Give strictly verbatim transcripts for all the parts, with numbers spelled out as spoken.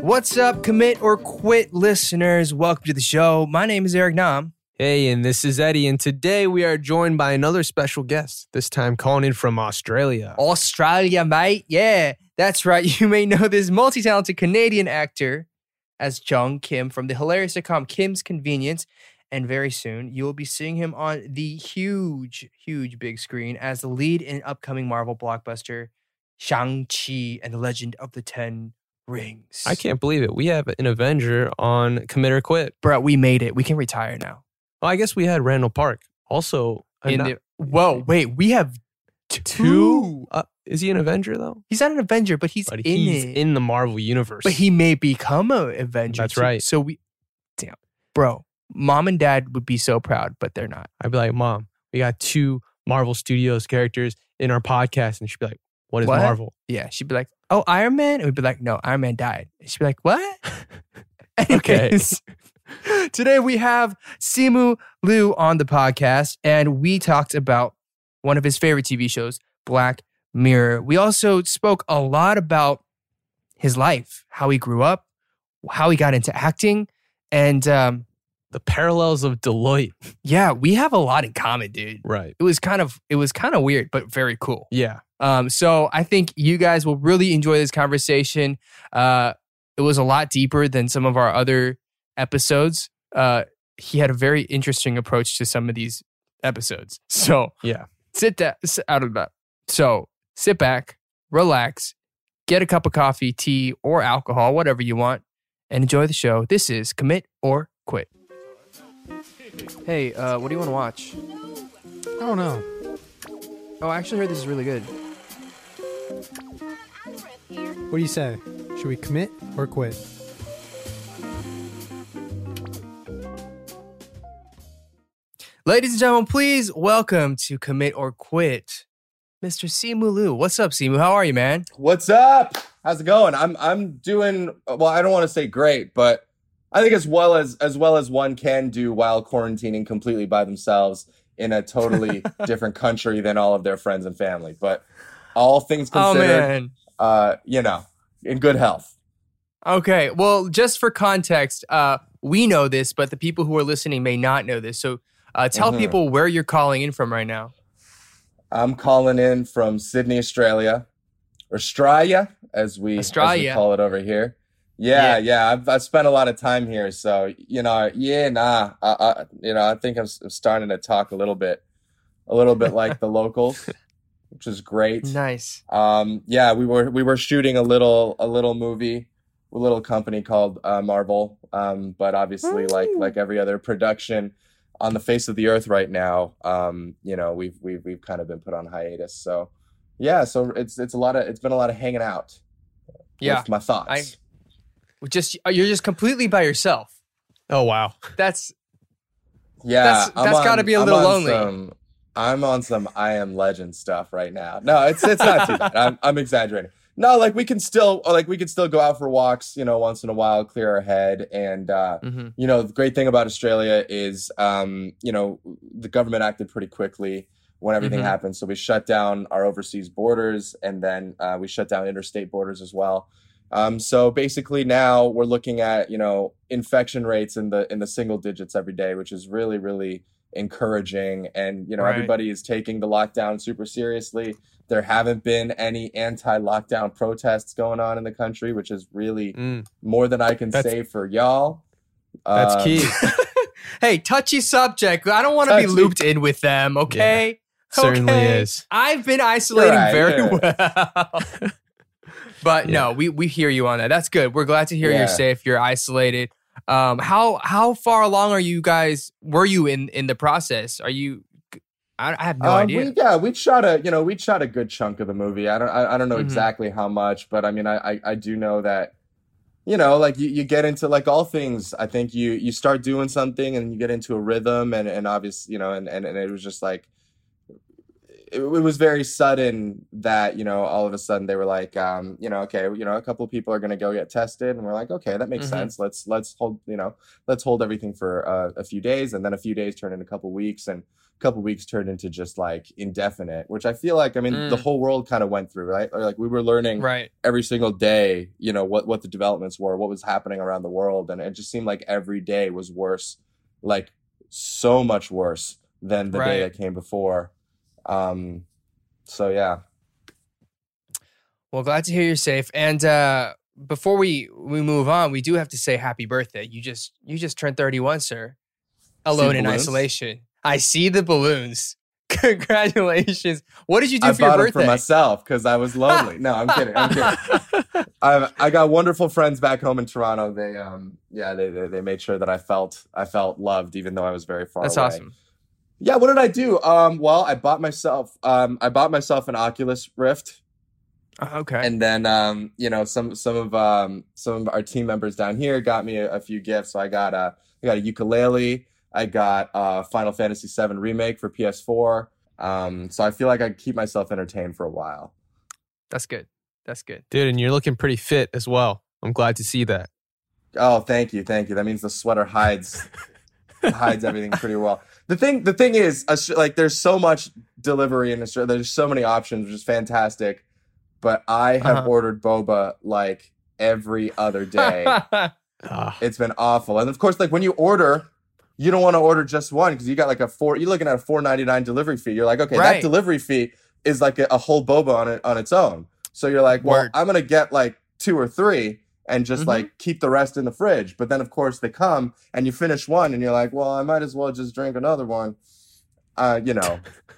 What's up, commit or quit listeners? Welcome to the show. My name is Eric Nam. Hey, and this is Eddie, and today we are joined by another special guest, this time calling in from Australia. Australia, mate. Yeah, that's right. You may know this multi-talented Canadian actor as Jung Kim from the hilarious sitcom Kim's Convenience. And very soon, you will be seeing him on the huge, huge big screen as the lead in upcoming Marvel blockbuster, Shang-Chi and the Legend of the Ten Rings. I can't believe it. We have an Avenger on Commit or Quit. Bro, we made it. We can retire now. Well, I guess we had Randall Park. Also, In not, the, whoa, wait, we have two. two? Uh, is he an Avenger, though? He's not an Avenger, but he's But in he's it. in the Marvel Universe. But he may become an Avenger. That's too. right. So we, damn, bro, mom and dad would be so proud, but they're not. I'd be like, Mom, we got two Marvel Studios characters in our podcast. And she'd be like, what is What? Marvel? Yeah, she'd be like, oh, Iron Man? And we'd be like, no, Iron Man died. And she'd be like, what? Okay. Anyways, today we have Simu Liu on the podcast, and we talked about one of his favorite T V shows, Black Mirror. We also spoke a lot about his life, how he grew up, how he got into acting, and um, The parallels of Deloitte. yeah, we have a lot in common, dude. Right. It was kind of it was kind of weird, but very cool. Yeah. Um, so I think you guys will really enjoy this conversation. Uh, it was a lot deeper than some of our other episodes. Uh, he had a very interesting approach to some of these episodes. So Yeah. sit down, sit out of that. So sit back, relax, get a cup of coffee, tea, or alcohol, whatever you want, and enjoy the show. This is Commit or Quit. Hey, uh, what do you want to watch? I don't know. Oh, I actually heard this is really good. What do you say? Should we commit or quit? Ladies and gentlemen, please welcome to Commit or Quit, Mister Simu Liu. What's up, Simu? How are you, man? What's up? How's it going? I'm I'm doing well. I don't want to say great, but I think as well as as well as one can do while quarantining completely by themselves in a totally different country than all of their friends and family. But all things Oh, considered, man. uh, you know, in good health. Okay, well, just for context, uh, we know this, but the people who are listening may not know this. So uh, tell Mhm. people where you're calling in from right now. I'm calling in from Sydney, Australia, or Australia, as we, as we Australia. call it over here. Yeah, Yeah. yeah. I've I've spent a lot of time here, so you know, yeah, nah. I, I, you know, I think I'm, s- I'm starting to talk a little bit, a little bit like the locals, which is great. Nice. Um, yeah, we were we were shooting a little a little movie, a little company called uh, Marvel. Um, but obviously, like like every other production on the face of the earth right now, um, you know, we've we've we've kind of been put on hiatus. So yeah, so it's it's a lot of it's been a lot of hanging out Yeah. with my thoughts. I- Just you're just completely by yourself. Oh, wow. That's Yeah, That's- I'm that's on- gotta be a I'm little on lonely. Some, I'm on some I Am Legend stuff right now. No, it's it's not too bad. I'm I'm exaggerating. No, like we can still like we can still go out for walks, you know, once in a while, clear our head. And uh, mhm. you know, the great thing about Australia is, um, you know, the government acted pretty quickly when everything Mhm. happened. So we shut down our overseas borders, and then uh, we shut down interstate borders as well. Um, so basically now we're looking at, you know, infection rates in the in the single digits every day, which is really, really encouraging. And, you know, Right. everybody is taking the lockdown super seriously. There haven't been any anti-lockdown protests going on in the country, which is really Mm, more than I can That's- say for y'all. that's Um, key. Hey, touchy subject. I don't want to be Touchy. looped in with them, okay? Certainly Okay? is. I've been isolating right, very yeah. well. But no, we, we hear you on that. That's good. We're glad to hear Yeah. you're safe, you're isolated. Um, how how far along are you guys? Were you in, in the process? Are you? I, I have no Um, idea. We, yeah, we shot a you know we shot a good chunk of the movie. I don't I, I don't know Mhm. exactly how much, but I mean I, I I do know that you know like you, you get into like all things. I think you you start doing something and you get into a rhythm and and obviously you know and and, and it was just like it, it was very sudden that you know all of a sudden they were like um you know okay you know a couple of people are gonna go get tested and we're like okay that makes Mhm. sense let's let's hold you know let's hold everything for uh, a few days and then a few days turn into a couple weeks and couple weeks turned into just like indefinite, which I feel like, I mean, Mm. the whole world kind of went through, right? Or like we were learning Right. every single day, you know, what, what the developments were, what was happening around the world. And it just seemed like every day was worse, like so much worse than the day Right. that came before. Um, so yeah. Well, glad to hear you're safe. And uh, before we we move on, we do have to say happy birthday. You just you just turned thirty-one, sir. Alone the in balloons? isolation. I see the balloons. Congratulations. What did you do I for your bought them birthday? for myself because I was lonely. No, I'm kidding. I'm kidding. I I got wonderful friends back home in Toronto. They um yeah they, they they made sure that I felt I felt loved even though I was very far That's away. awesome. Yeah, what did I do? Um, well, I bought myself um I bought myself an Oculus Rift, Uh, Okay. and then um you know some some of um some of our team members down here got me a, a few gifts. So I got a I got a ukulele. I got uh Final Fantasy seven Remake for P S four. Um, so I feel like I can keep myself entertained for a while. That's good. That's good. Dude, and you're looking pretty fit as well. I'm glad to see that. Oh, thank you, thank you. That means the sweater hides hides everything pretty well. The thing, the thing is, like, there's so much delivery in Australia. There's so many options, which is fantastic. But I have Uh-huh. ordered boba like every other day. Ah, It's been awful. And of course, like when you order, you don't want to order just one because you got like a four. You're looking at a four ninety-nine delivery fee. You're like, okay, Right. that delivery fee is like a, a whole boba on it on its own. So you're like, well, Word. I'm gonna get like two or three and just Mhm. like keep the rest in the fridge. But then of course they come and you finish one and you're like, well, I might as well just drink another one. Uh, you know,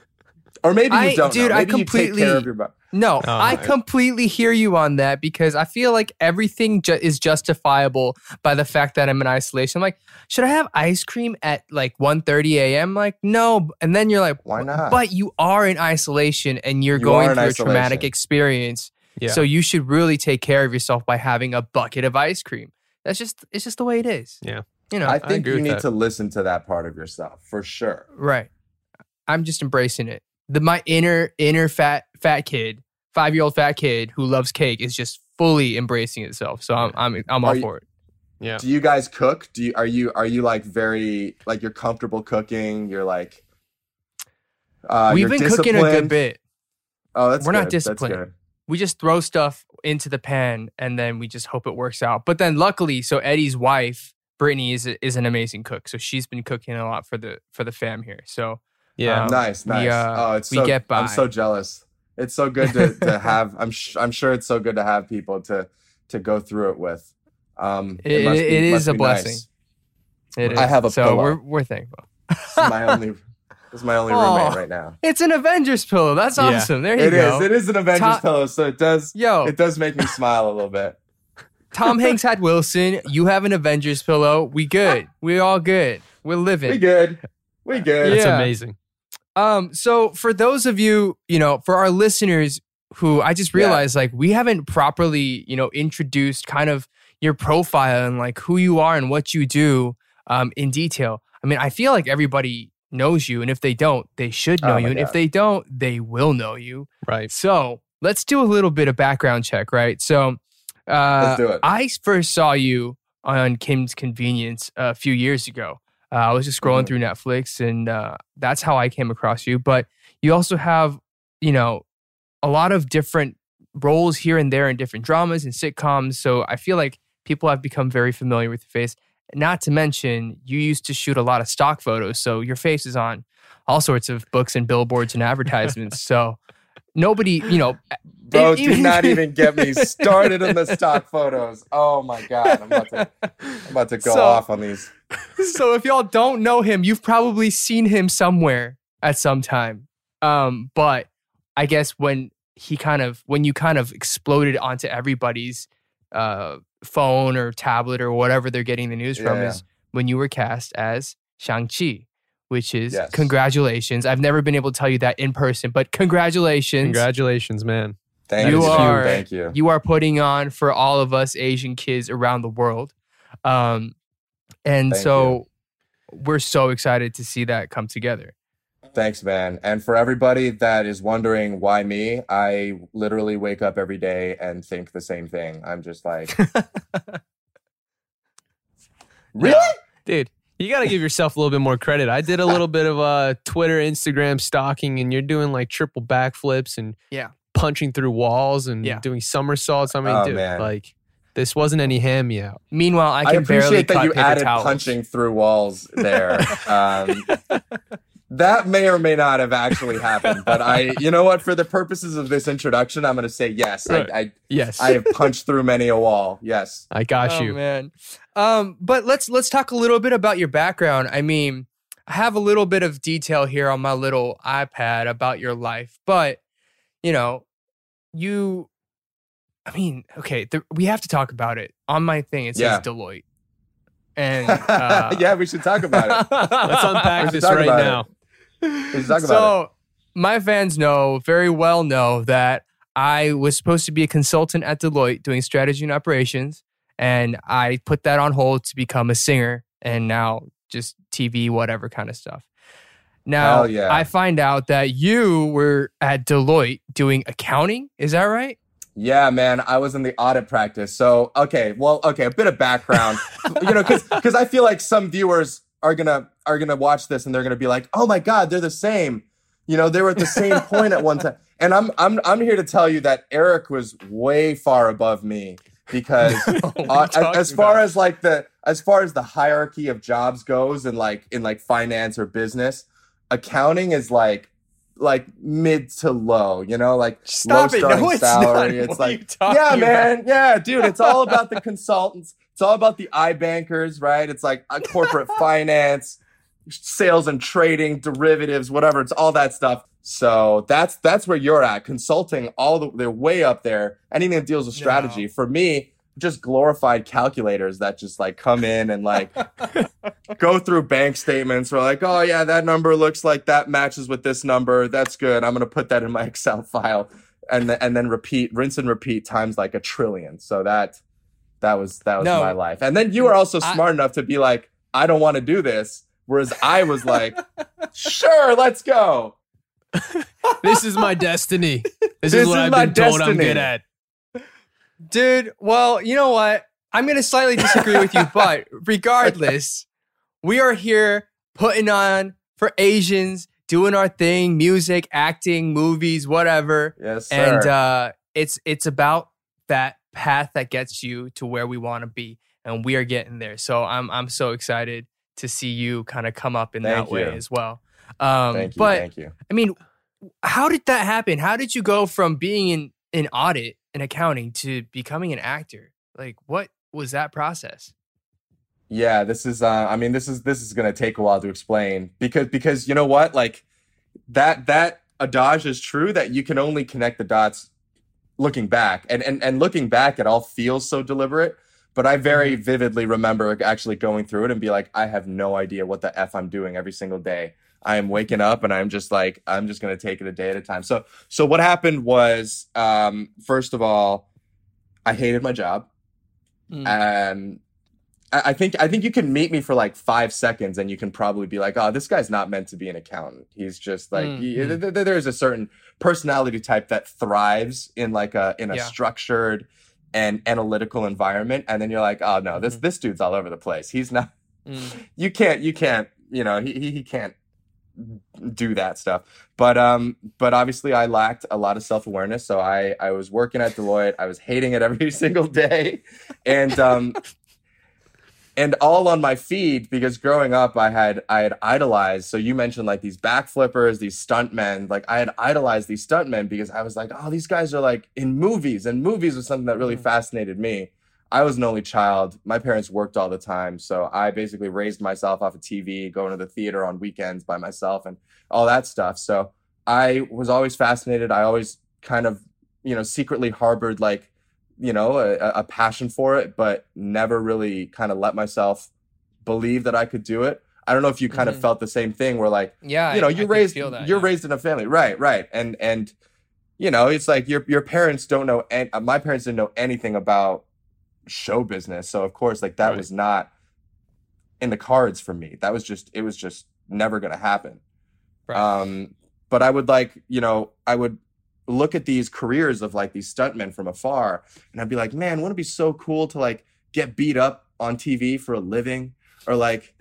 or maybe you I- don't. dude, know. I Maybe you take care completely- of your body. No, Oh, I my- completely hear you on that because I feel like everything ju- is justifiable by the fact that I'm in isolation. I'm like, should I have ice cream at like one thirty a.m.? Like, no. And then you're like, Why not? but you are in isolation and you're You going are in through a traumatic isolation. experience. yeah. So you should really take care of yourself by having a bucket of ice cream. That's just, it's just the way it is. Yeah. You know, I think agree you with need that. to listen to that part of yourself for sure. right. I'm just embracing it. The my inner inner fat fat kid, five year old fat kid who loves cake is just fully embracing itself. So I'm I'm I'm Are all you- for it. yeah. Do you guys cook? Do you are you are you like very like you're comfortable cooking? You're like uh We've you're been cooking a good disciplined? bit. Oh, that's We're not good. That's disciplined. good. We just throw stuff into the pan and then we just hope it works out. But then luckily, so Eddie's wife, Brittany, is a, is an amazing cook. So she's been cooking a lot for the for the fam here. So Yeah. Um, Nice, we, nice. uh, oh, it's we so get by. I'm so jealous. It's so good to, to have I'm sh- I'm sure it's so good to have people to to go through it with. Um It- must it be- is must a be blessing. nice. it is. I have a so pillow. we're we're thankful. This is my only this is my only Aw. roommate right now. It's an Avengers pillow. That's Yeah. awesome. There you It go. is. It is an Avengers Top- pillow, so it does Yo, it does make me smile a little bit. Tom Hanks had Wilson. You have an Avengers pillow. We good. We all good. We're living. We good. We good. That's Yeah. amazing. Um, so for those of you, you know, for our listeners who I just Yeah. realized like we haven't properly, you know, introduced kind of your profile and like who you are and what you do um in detail. I mean, I feel like everybody knows you, and if they don't, they should know Oh you. my And if God. they don't, they will know you. Right. So let's do a little bit of background check, right? So uh Let's do it. I first saw you on Kim's Convenience a few years ago. Uh, I was just scrolling Mhm. through Netflix, and uh, that's how I came across you. But you also have, you know, a lot of different roles here and there in different dramas and sitcoms. So I feel like people have become very familiar with your face. Not to mention, you used to shoot a lot of stock photos. So your face is on all sorts of books and billboards and advertisements. So nobody, you know, Bro, it- do not even get me started on the stock photos. Oh my God. I'm about to, I'm about to go So- off on these. So if y'all don't know him, you've probably seen him somewhere at some time. Um, but I guess when he kind of when you kind of exploded onto everybody's uh, phone or tablet or whatever they're getting the news from Yeah. is when you were cast as Shang-Chi, which is Yes. congratulations. I've never been able to tell you that in person, but congratulations. Congratulations, man. Thank You you. are- Thank you. You are putting on for all of us Asian kids around the world. Um, and Thank so we're so excited to see that come together. Thanks, man. And for everybody that is wondering why me, I literally wake up every day and think the same thing. I'm just like, really? Dude, You got to give yourself a little bit more credit. I did a little bit of uh, Twitter, Instagram stalking, and you're doing like triple backflips and Yeah. punching through walls and Yeah. doing somersaults. I mean, Oh, dude, man. like this wasn't any hand me out. Meanwhile, I I can barely appreciate that cut you paper added towels. punching through walls there. Um, that may or may not have actually happened, but I, you know what? For the purposes of this introduction, I'm going to say yes. Right. I, I, Yes, I have punched through many a wall. Yes. I got Oh you. man. Um, but let's let's talk a little bit about your background. I mean, I have a little bit of detail here on my little iPad about your life, but you know, you. I mean, okay, the, we have to talk about it. On my thing, it says Yeah. Deloitte, and uh, yeah, we should talk about it. Let's unpack We should this talk right about now. We should talk about so my fans know very well know that I was supposed to be a consultant at Deloitte doing strategy and operations, and I put that on hold to become a singer, and now just T V, whatever kind of stuff. Now Hell yeah. I find out that you were at Deloitte doing accounting. Is that right? Yeah, man, I was in the audit practice. So, okay, well, okay, a bit of background, you know, because because I feel like some viewers are gonna are gonna watch this and they're gonna be like, oh my God, they're the same. You know, they were at the same point at one time. And I'm I'm I'm here to tell you that Eric was way far above me because What are you uh, as, talking as far about? as like the as far as the hierarchy of jobs goes in like in like finance or business, accounting is like like mid to low, you know, like Stop low it. No, starting it's salary. not. It's What are you like, talking yeah, about? man, yeah, dude, it's all about the consultants. It's all about the iBankers, right? It's like uh, corporate finance, sales and trading, derivatives, whatever. It's all that stuff. So that's that's where you're at. Consulting, all the they're way up there. Anything that deals with strategy. No. For me, just glorified calculators that just like come in and like go through bank statements. We're like, oh yeah, that number looks like that matches with this number. That's good. I'm gonna put that in my Excel file, and th- and then repeat, rinse and repeat times like a trillion. So that that was that was No. my life. And then you were also I- smart enough to be like, I don't want to do this. Whereas I was like, sure, let's go. This is my destiny. This, This is what is I've my been told I'm destiny. good at. Dude, well, you know what? I'm going to slightly disagree with you, but regardless, we are here putting on for Asians, doing our thing, music, acting, movies, whatever. Yes, sir. And uh, it's it's about that path that gets you to where we want to be, and we are getting there. So I'm I'm so excited to see you kind of come up in Thank that way you. as well. Um, thank you, but thank you. I mean, how did that happen? How did you go from being in, in audit and accounting to becoming an actor? Like, what was that process? Yeah, this is uh I mean this is this is going to take a while to explain because because you know what? Like that that adage is true that you can only connect the dots looking back. And and and looking back it all feels so deliberate, but I very vividly remember like, actually going through it and be like I have no idea what the F I'm doing every single day. I am waking up and I'm just like I'm just going to take it a day at a time. So so what happened was um first of all I hated my job. Mm. And I I think I think you can meet me for like five seconds and you can probably be like, oh, this guy's not meant to be an accountant. He's just like Mm, he- mm. th- th- there's a certain personality type that thrives in like a in a Yeah. structured and analytical environment. And then you're like, oh no, this Mhm. this dude's all over the place. He's not. Mm. You can't you can't you know he he, he can't do that stuff. But um but obviously I lacked a lot of self-awareness. So I I was working at Deloitte. I was hating it every single day. And um and all on my feed because growing up I had I had idolized. So you mentioned like these backflippers, these stuntmen. Like I had idolized these stuntmen because I was like, oh, these guys are like in movies, and movies was something that really Mhm. fascinated me. I was an only child. My parents worked all the time, so I basically raised myself off of T V, going to the theater on weekends by myself, and all that stuff. So I was always fascinated. I always kind of, you know, secretly harbored like, you know, a, a passion for it, but never really kind of let myself believe that I could do it. I don't know if you kind of Mhm. felt the same thing where like, Yeah, you know, I- you're I could raised, feel that, you're yeah. raised in a family. Right, right. And, and, you know, it's like your, your parents don't know, an- uh, my parents didn't know anything about show business. So of course, like that Right. was not in the cards for me. That was just, it was just never going to happen. Right. Um, but I would like, you know, I would look at these careers of like these stuntmen from afar, and I'd be like, man, wouldn't it be so cool to like get beat up on T V for a living, or like,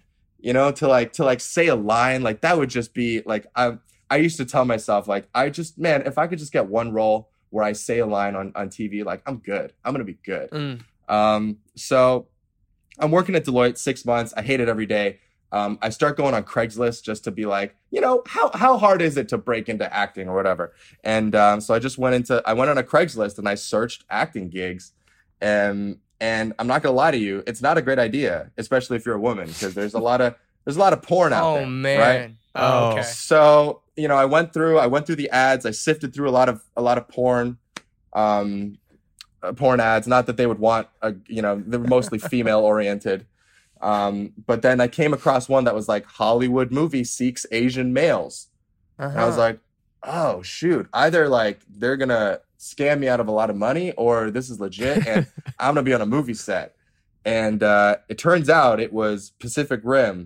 you know, to like to like say a line, like that would just be like I I used to tell myself like I just man, if I could just get one role where I say a line on on T V, like I'm good. I'm gonna be good. Mm. Um, so I'm working at Deloitte six months. I hate it every day. Um, I start going on Craigslist just to be like, you know, how how hard is it to break into acting or whatever? And um, so I just went into I went on a Craigslist and I searched acting gigs, and and I'm not gonna lie to you, it's not a great idea, especially if you're a woman, because there's a lot of there's a lot of porn out Oh there. man. Right? Oh, Oh. okay. So you know, I went through I went through the ads. I sifted through a lot of a lot of porn. Um, uh, porn ads, not that they would want a, you know, they're mostly female oriented. Um, but then I came across one that was like Hollywood movie seeks Asian males. And I was Uh-huh. like, oh shoot, either like they're gonna scam me out of a lot of money or this is legit and I'm gonna be on a movie set. And uh, it turns out it was Pacific Rim,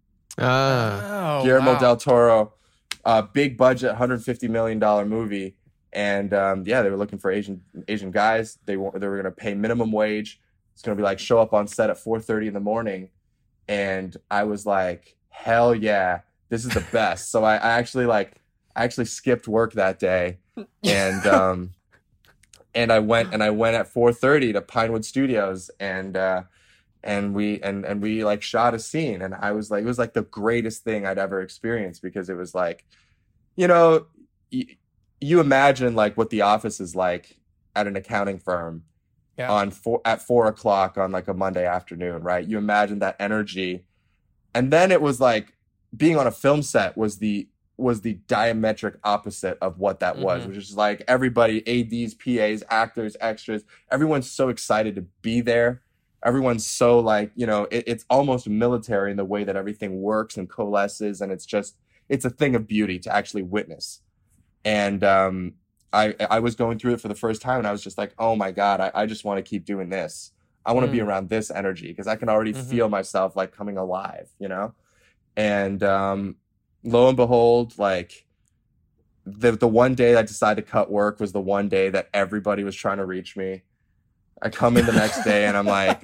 Ah. Oh, Guillermo wow. del Toro, uh, big budget, one hundred fifty million dollars movie. And um, yeah, they were looking for Asian Asian guys. They were they were gonna pay minimum wage. It's gonna be like show up on set at four thirty in the morning, and I was like, hell yeah, this is the best. So I, I actually like I actually skipped work that day, and um, and I went and I went at four thirty to Pinewood Studios, and uh, and we and and we like shot a scene, and I was like, it was like the greatest thing I'd ever experienced because it was like, you know. Y- you imagine like what the office is like at an accounting firm Yeah. on four at four o'clock on like a Monday afternoon, right? You imagine that energy. And then it was like being on a film set was the was the diametric opposite of what that was, Mhm. which is like everybody, A Ds, P As, actors, extras, everyone's so excited to be there. Everyone's so like, you know, it, it's almost military in the way that everything works and coalesces, and it's just it's a thing of beauty to actually witness. And um, I I was going through it for the first time, and I was just like, oh my God, I, I just want to keep doing this. I want to be Mm. around this energy because I can already Mhm. feel myself like coming alive, you know? And um, lo and behold, like the the one day I decided to cut work was the one day that everybody was trying to reach me. I come in the next day and I'm like,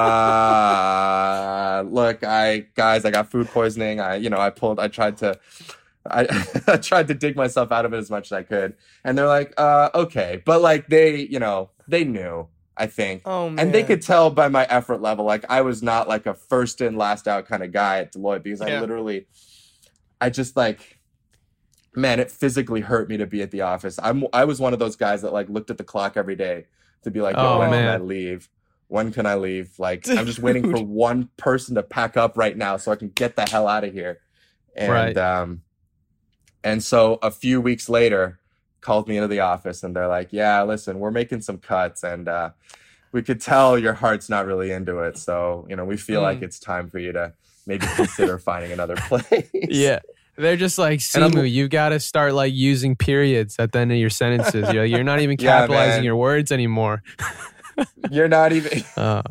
uh, look, I guys, I got food poisoning. I, you know, I pulled, I tried to, I, I tried to dig myself out of it as much as I could. And they're like, uh, okay. But like they, you know, they knew, I think. Oh man. And they could tell by my effort level, like I was not like a first in, last out kind of guy at Deloitte because I Yeah. literally, I just like, man, it physically hurt me to be at the office. I'm, I was one of those guys that like looked at the clock every day to be like, yo, Oh, when can man. I leave? When can I leave? Like, I'm just waiting for Dude. one person to pack up right now so I can get the hell out of here. And, Right. um, and so a few weeks later, called me into the office and they're like, yeah, listen, we're making some cuts and, uh, we could tell your heart's not really into it. So, you know, we feel Mm. like it's time for you to maybe consider finding another place. Yeah. They're just like, And I'm- Simu, you got to start like using periods at the end of your sentences. You're, like, you're not even Yeah, capitalizing man. your words anymore. You're not even, Uh,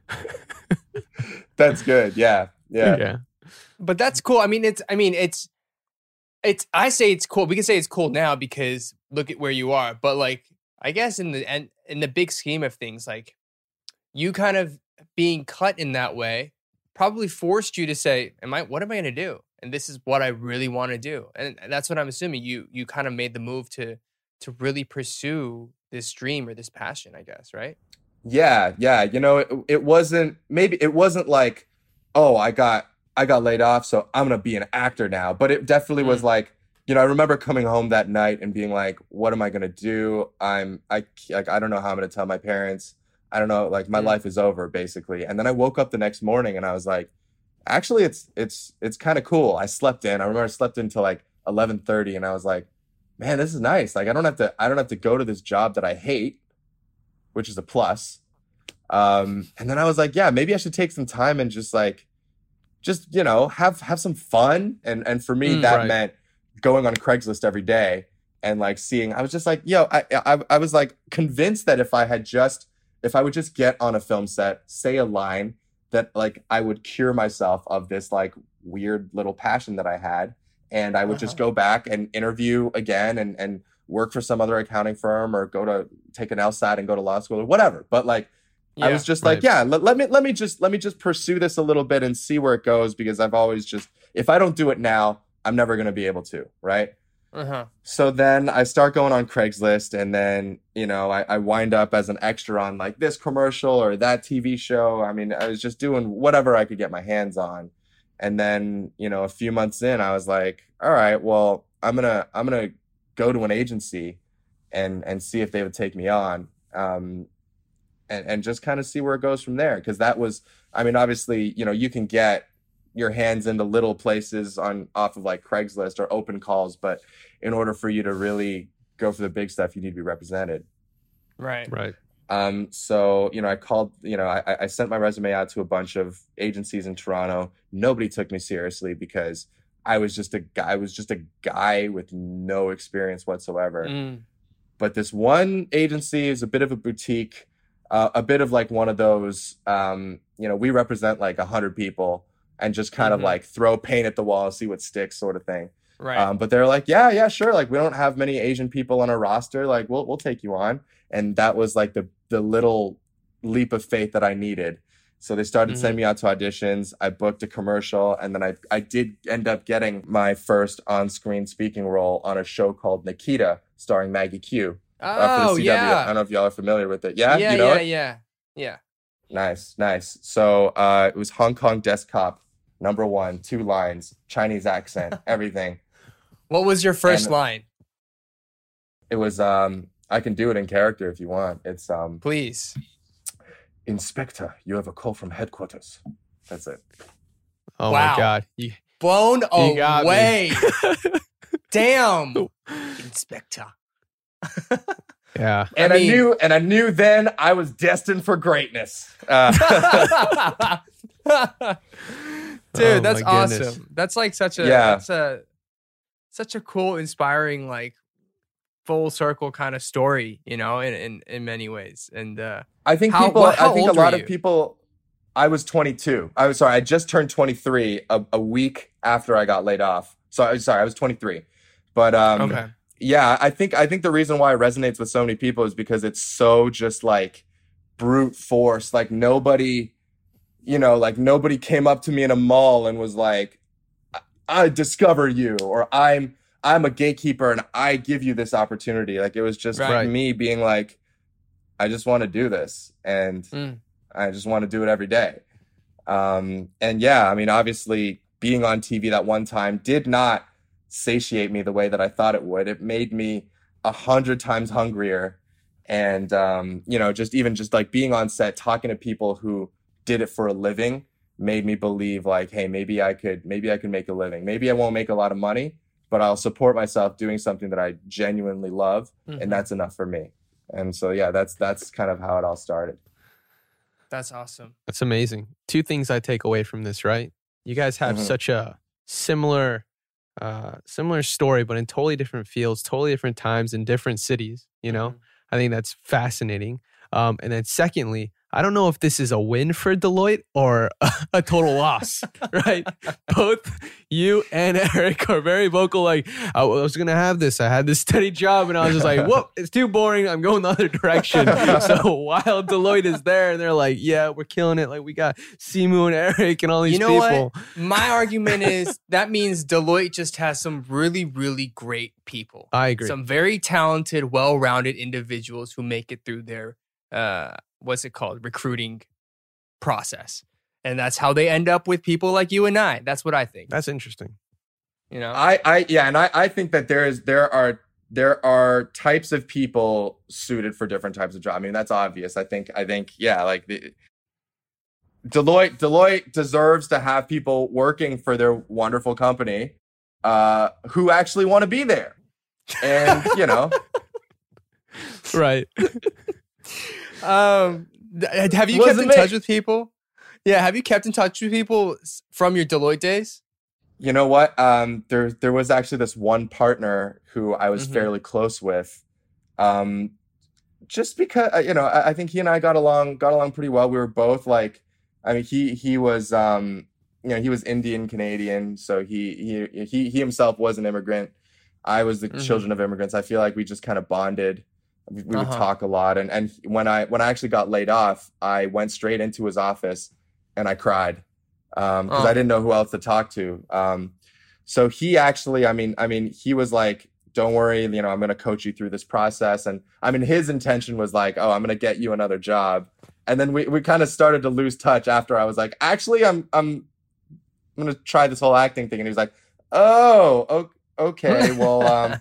that's good. Yeah. Yeah. yeah. But that's cool. I mean, it's. I mean, it's. It's. I say it's cool. We can say it's cool now because look at where you are. But like, I guess in the and in the big scheme of things, like you kind of being cut in that way probably forced you to say, "Am I? What am I going to do?" And this is what I really want to do. And that's what I'm assuming. You you kind of made the move to to really pursue this dream or this passion. I guess, right? Yeah, yeah. You know, it, it wasn't maybe it wasn't like, oh, I got I got laid off, so I'm gonna be an actor now. But it definitely was Mm. like, you know, I remember coming home that night and being like, what am I gonna do? I'm I like I don't know how I'm gonna tell my parents. I don't know, like my Mm. life is over basically. And then I woke up the next morning and I was like, actually, it's it's it's kind of cool. I slept in. I remember I slept until like eleven thirty, and I was like, man, this is nice. Like I don't have to I don't have to go to this job that I hate, which is a plus. Um, and then I was like, yeah, maybe I should take some time and just like, just you know, have have some fun. And and for me, Mm, that right. meant going on Craigslist every day and like seeing. I was just like, yo, I I, I was like convinced that if I had just if I would just get on a film set, say a line, that like I would cure myself of this like weird little passion that I had, and I would just Uh-huh. go back and interview again and and work for some other accounting firm or go to take an LSAT and go to law school or whatever. But like I was just like, right. yeah, let, let me let me just let me just pursue this a little bit and see where it goes, because I've always just, if I don't do it now, I'm never going to be able to, right? Uh-huh. So then I start going on Craigslist, and then, you know, I, I wind up as an extra on like this commercial or that T V show. I mean, I was just doing whatever I could get my hands on. And then, you know, a few months in, I was like, all right, well, I'm gonna I'm gonna go to an agency and and see if they would take me on. Um, and, and just kind of see where it goes from there. Because that was, I mean, obviously, you know, you can get your hands into little places on off of like Craigslist or open calls, but in order for you to really go for the big stuff, you need to be represented. Right. Right. Um, so, you know, I called, you know, I, I sent my resume out to a bunch of agencies in Toronto. Nobody took me seriously because I was just a guy, I was just a guy with no experience whatsoever. Mm. But this one agency is a bit of a boutique, uh, a bit of like one of those, um, you know, we represent like a hundred people and just kind Mhm. of like throw paint at the wall, see what sticks sort of thing. Right. Um, but they're like, yeah, yeah, sure. Like, we don't have many Asian people on our roster. Like, we'll we'll take you on. And that was like the the little leap of faith that I needed. So they started Mhm. sending me out to auditions. I booked a commercial, and then I I did end up getting my first on-screen speaking role on a show called Nikita, starring Maggie Q. uh, for the oh, C W. I yeah. don't know if y'all are familiar with it. Yeah, Yeah, you know yeah, it? yeah. Yeah. Nice, nice. So uh, it was Hong Kong Desk Cop, number one, two lines, Chinese accent, everything. What was your first And- line? It was um I can do it in character if you want. It's um Please. Inspector, you have a call from headquarters. That's it. Oh Wow. my God. You, Blown you got me. away. Damn. Inspector. Yeah. And I I, mean- knew and I knew then I was destined for greatness. Uh, Dude, Oh, that's my goodness. awesome. That's like such a Yeah. that's a such a cool, inspiring, like full circle kind of story, you know, in in, in many ways. And uh I think How- people what- how I think a old were lot you? of people I was twenty-two. I was sorry, I just turned twenty-three a, a week after I got laid off. So I was sorry, I was twenty-three. But um okay. yeah, I think I think the reason why it resonates with so many people is because it's so just like brute force. Like nobody, you know, like nobody came up to me in a mall and was like, I, I discover you, or I'm I'm a gatekeeper and I give you this opportunity. Like it was just Right. me being like, I just want to do this, and Mm. I just want to do it every day. Um, and yeah, I mean, obviously being on T V that one time did not satiate me the way that I thought it would. It made me a hundred times hungrier. And, um, you know, just even just like being on set, talking to people who did it for a living made me believe like, hey, maybe I could, maybe I could make a living. Maybe I won't make a lot of money, but I'll support myself doing something that I genuinely love. Mhm. And that's enough for me. And so, yeah, that's, that's kind of how it all started. That's awesome. That's amazing. Two things I take away from this, right? You guys have Mhm. such a similar uh similar story, but in totally different fields, totally different times in different cities, you know? Mhm. I think that's fascinating. Um, and then secondly, I don't know if this is a win for Deloitte or a, a total loss, right? Both you and Eric are very vocal. Like, I was going to have this. I had this steady job, and I was just like, whoop, it's too boring. I'm going the other direction. So while Deloitte is there, and they're like, yeah, we're killing it. Like, we got Simu and Eric and all these You know people. what? My argument is that means Deloitte just has some really, really great people. I agree. Some very talented, well-rounded individuals who make it through their uh what's it called? Recruiting process. And that's how they end up with people like you and I. That's what I think. That's interesting. You know? I, I, yeah, and I, I think that there is, there are, there are types of people suited for different types of jobs. I mean, that's obvious. I think, I think, yeah, like the, Deloitte, Deloitte deserves to have people working for their wonderful company, uh, who actually want to be there, and you know, Right. Um, th- have you Wasn't kept in me. touch with people? Yeah, have you kept in touch with people s- from your Deloitte days? you know what? Um, there, there was actually this one partner who I was Mhm. fairly close with, um, just because uh, you know, I, I think he and I got along, got along pretty well. We were both like, I mean, he, he was, um, you know, he was Indian Canadian, so he, he, he, he himself was an immigrant. I was the Mhm. children of immigrants. I feel like we just kind of bonded We, we would Uh-huh. talk a lot, and and when I when I actually got laid off, I went straight into his office and I cried because Oh. I didn't know who else to talk to. Um, so he actually, I mean, I mean, he was like, "Don't worry, you know, I'm going to coach you through this process." And I mean, his intention was like, "Oh, I'm going to get you another job." And then we we kind of started to lose touch after I was like, "Actually, I'm I'm I'm going to try this whole acting thing." And he was like, "Oh, o- okay, well." Um,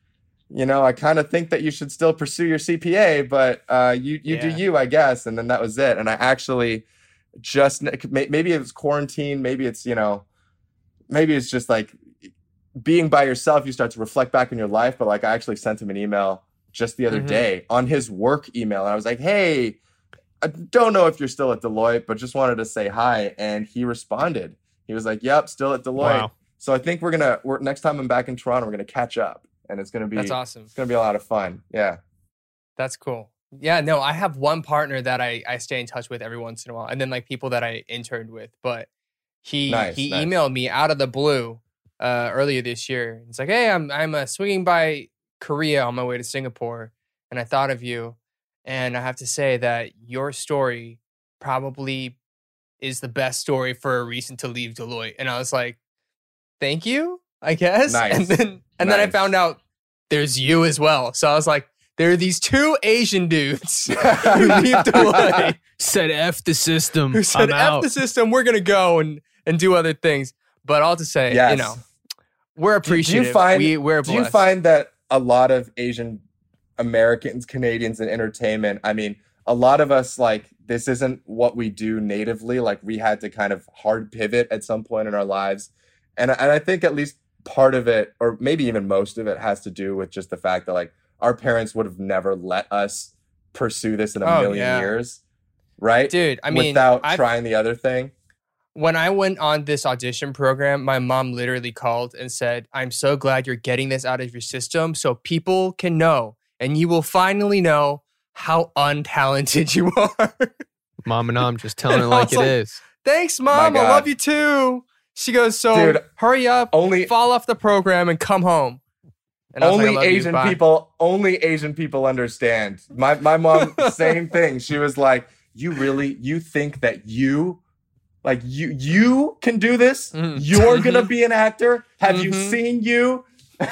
you know, I kind of think that you should still pursue your C P A, but uh, you you do Yeah. you, I guess. And then that was it. And I actually just may- maybe it was quarantine, maybe it's you know, maybe it's just like being by yourself. You start to reflect back on your life. But like, I actually sent him an email just the other Mhm. day on his work email, and I was like, "Hey, I don't know if you're still at Deloitte, but just wanted to say hi." And he responded. He was like, "Yep, still at Deloitte." Wow. So I think we're gonna we're next time I'm back in Toronto, we're gonna catch up, and it's gonna be That's awesome. it's gonna be a lot of fun. Yeah. That's cool. Yeah, no, I have one partner that I, I stay in touch with every once in a while, and then like people that I interned with. But he Nice, he nice. emailed me out of the blue uh, earlier this year. It's like, hey, I'm I'm uh, swinging by Korea on my way to Singapore, and I thought of you, and I have to say that your story probably is the best story for a reason to leave Deloitte. And I was like, thank you, I guess. Nice. And then and then I Nice. found out there's you as well. So I was like, there are these two Asian dudes who leave Deloitte Said F the system. who said, I'm F out. the system, we're going to go and, and do other things. But all to say, Yes. you know, we're Do- do you appreciative. find- we, we're Do you blessed. find that a lot of Asian Americans, Canadians in entertainment, I mean, a lot of us, like, this isn't what we do natively. Like, we had to kind of hard pivot at some point in our lives. And, and I think at least part of it, or maybe even most of it, has to do with just the fact that, like, our parents would have never let us pursue this in a Oh, million yeah. years, right? Dude, I mean, without I've- trying the other thing. when I went on this audition program, my mom literally called and said, I'm so glad you're getting this out of your system so people can know and you will finally know how untalented you are. Mom and I'm just telling And it I like was it like- is. Thanks, mom. My I God. love you too. She goes, so Dude, hurry up, Only fall off the program and come home. And I was like, only I love you, Asian bye. people, only Asian people understand. My my mom, same thing. She was like, "You really, you think that you, like you, you can do this? Mhm. You're gonna be an actor? Have you Mhm. seen you?"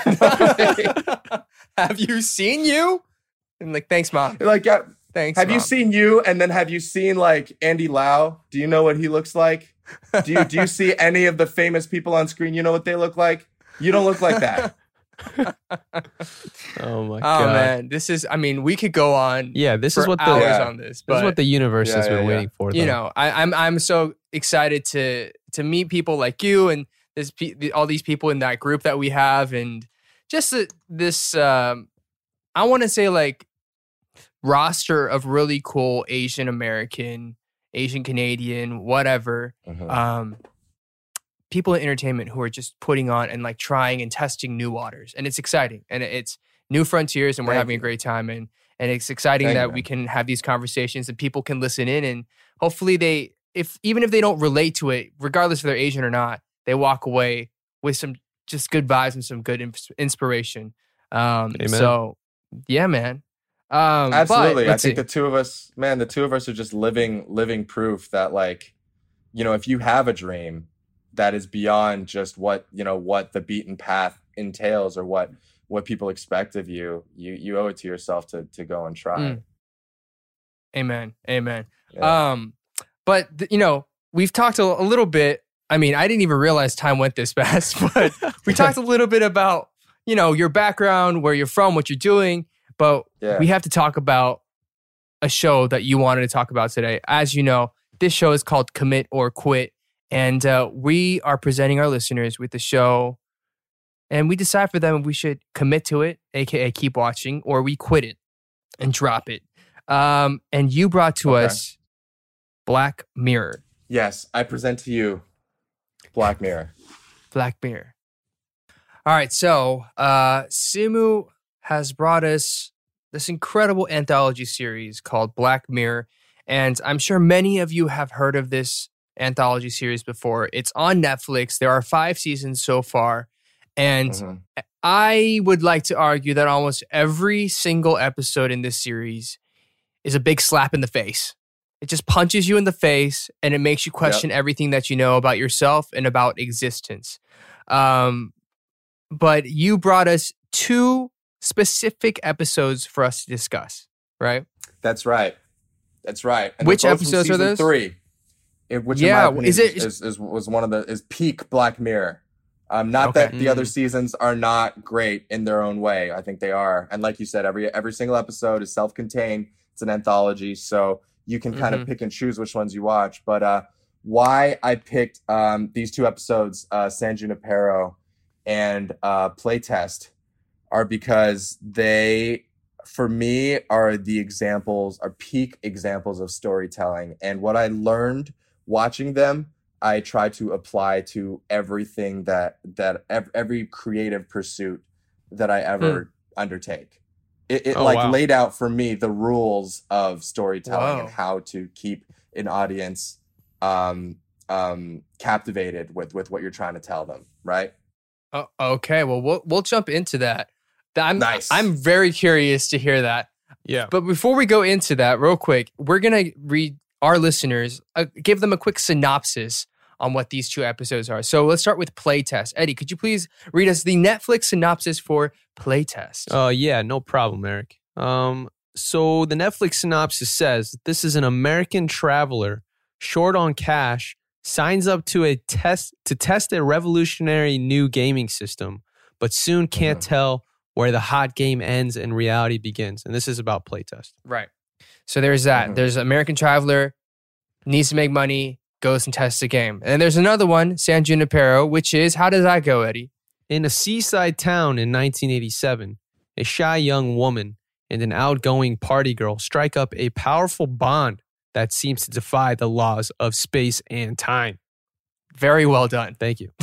Have you seen you? And like, thanks, mom. Like, uh, Thanks. have you Mom. seen you? And then have you seen like Andy Lau? Do you know what he looks like? Do you do you see any of the famous people on screen? You know what they look like? You don't look like that. Oh my Oh god. man, this is. I mean, we could go on. Yeah, this for is what the hours Yeah. on this, this but is what the universe Yeah, has yeah, been yeah. waiting for. you though. know, I, I'm I'm so excited to to meet people like you and this pe- the- all these people in that group that we have, and just the, this. Um, I want to say like roster of really cool Asian American, Asian Canadian, whatever. Mhm. Um, people in entertainment who are just putting on and like trying and testing new waters, and it's exciting and it's new frontiers, and we're Thank having you. a great time, and and it's exciting Thank that you, we man. can have these conversations and people can listen in, and hopefully they, if even if they don't relate to it, regardless if they're Asian or not, they walk away with some just good vibes and some good ins- inspiration. Um, Amen. so yeah, man. Um, but Absolutely. I let's think see. the two of us, man, the two of us are just living, living proof that, like, you know, if you have a dream that is beyond just what, you know, what the beaten path entails or what, what people expect of you, you, you owe it to yourself to, to go and try. Mm. Amen. Amen. Yeah. Um, but th- you know, we've talked a, a little bit. I mean, I didn't even realize time went this fast, but we talked a little bit about, you know, your background, where you're from, what you're doing. But Yeah. we have to talk about a show that you wanted to talk about today. As you know, this show is called Commit or Quit, and uh, we are presenting our listeners with the show, and we decide for them if we should commit to it, aka keep watching, or we quit it and drop it. Um, and you brought to Okay. us Black Mirror. Yes. I present to you Black Mirror. Black Mirror. All right, so uh, Simu has brought us this incredible anthology series called Black Mirror, and I'm sure many of you have heard of this anthology series before. It's on Netflix. There are five seasons so far, and Mhm. I would like to argue that almost every single episode in this series is a big slap in the face. It just punches you in the face and it makes you question yep. everything that you know about yourself and about existence. Um, but you brought us two specific episodes for us to discuss, right? That's right. That's right. And which they're both from episodes are season those? Three. It- Which Yeah, in my opinion is it- is, is, was one of the is peak Black Mirror. Um, not Okay. that the other Mm. seasons are not great in their own way. I think they are. And like you said, every every single episode is self-contained. It's an anthology, so you can kind Mhm. of pick and choose which ones you watch. But uh, why I picked um, these two episodes, uh, San Junipero and uh, Playtest, are because they, for me, are the examples, are peak examples of storytelling. And what I learned watching them, I try to apply to everything that that ev- every creative pursuit that I ever undertake. It, it Oh, like wow. laid out for me the rules of storytelling Wow. and how to keep an audience um, um, captivated with with what you're trying to tell them. Right? Oh, okay, well, we'll we'll jump into that. I'm Nice. I'm very curious to hear that. Yeah. But before we go into that, real quick, we're gonna read our listeners, uh, give them a quick synopsis on what these two episodes are. So let's start with Playtest. Eddie, could you please read us the Netflix synopsis for Playtest? Uh, yeah, no problem, Eric. Um, so the Netflix synopsis says that this is an American traveler short on cash signs up to a test to test a revolutionary new gaming system, but soon can't Mhm. tell where the hot game ends and reality begins. And this is about Playtest. Right. So there's that. Mhm. There's American Traveler, needs to make money, goes and tests the game. And there's another one, San Junipero, which is, how does that go, Eddie? In a seaside town in nineteen eighty-seven, a shy young woman and an outgoing party girl strike up a powerful bond that seems to defy the laws of space and time. Very well done. Thank you.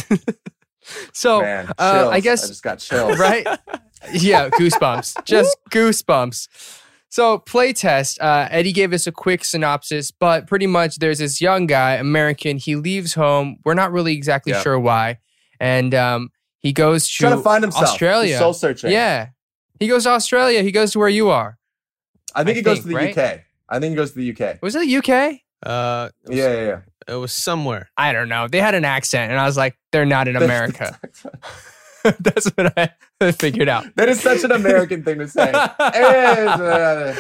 So, Man, chills. uh, I guess, I just got chills. right? Yeah, goosebumps. Just goosebumps. So, Playtest, uh, Eddie gave us a quick synopsis, but pretty much there's this young guy, American. He leaves home. We're not really exactly Yeah. sure why. And um, he goes He's to trying to find himself. Australia. He's soul searching. Yeah. He goes to Australia. He goes to where you are. I think I he goes think, to the right? U K. I think he goes to the U K. Was it the U K? Uh, it was, Yeah, yeah, yeah. it was somewhere. I don't know. They had an accent, and I was like, they're not in America. That's what I figured out. That is such an American thing to say. Eh,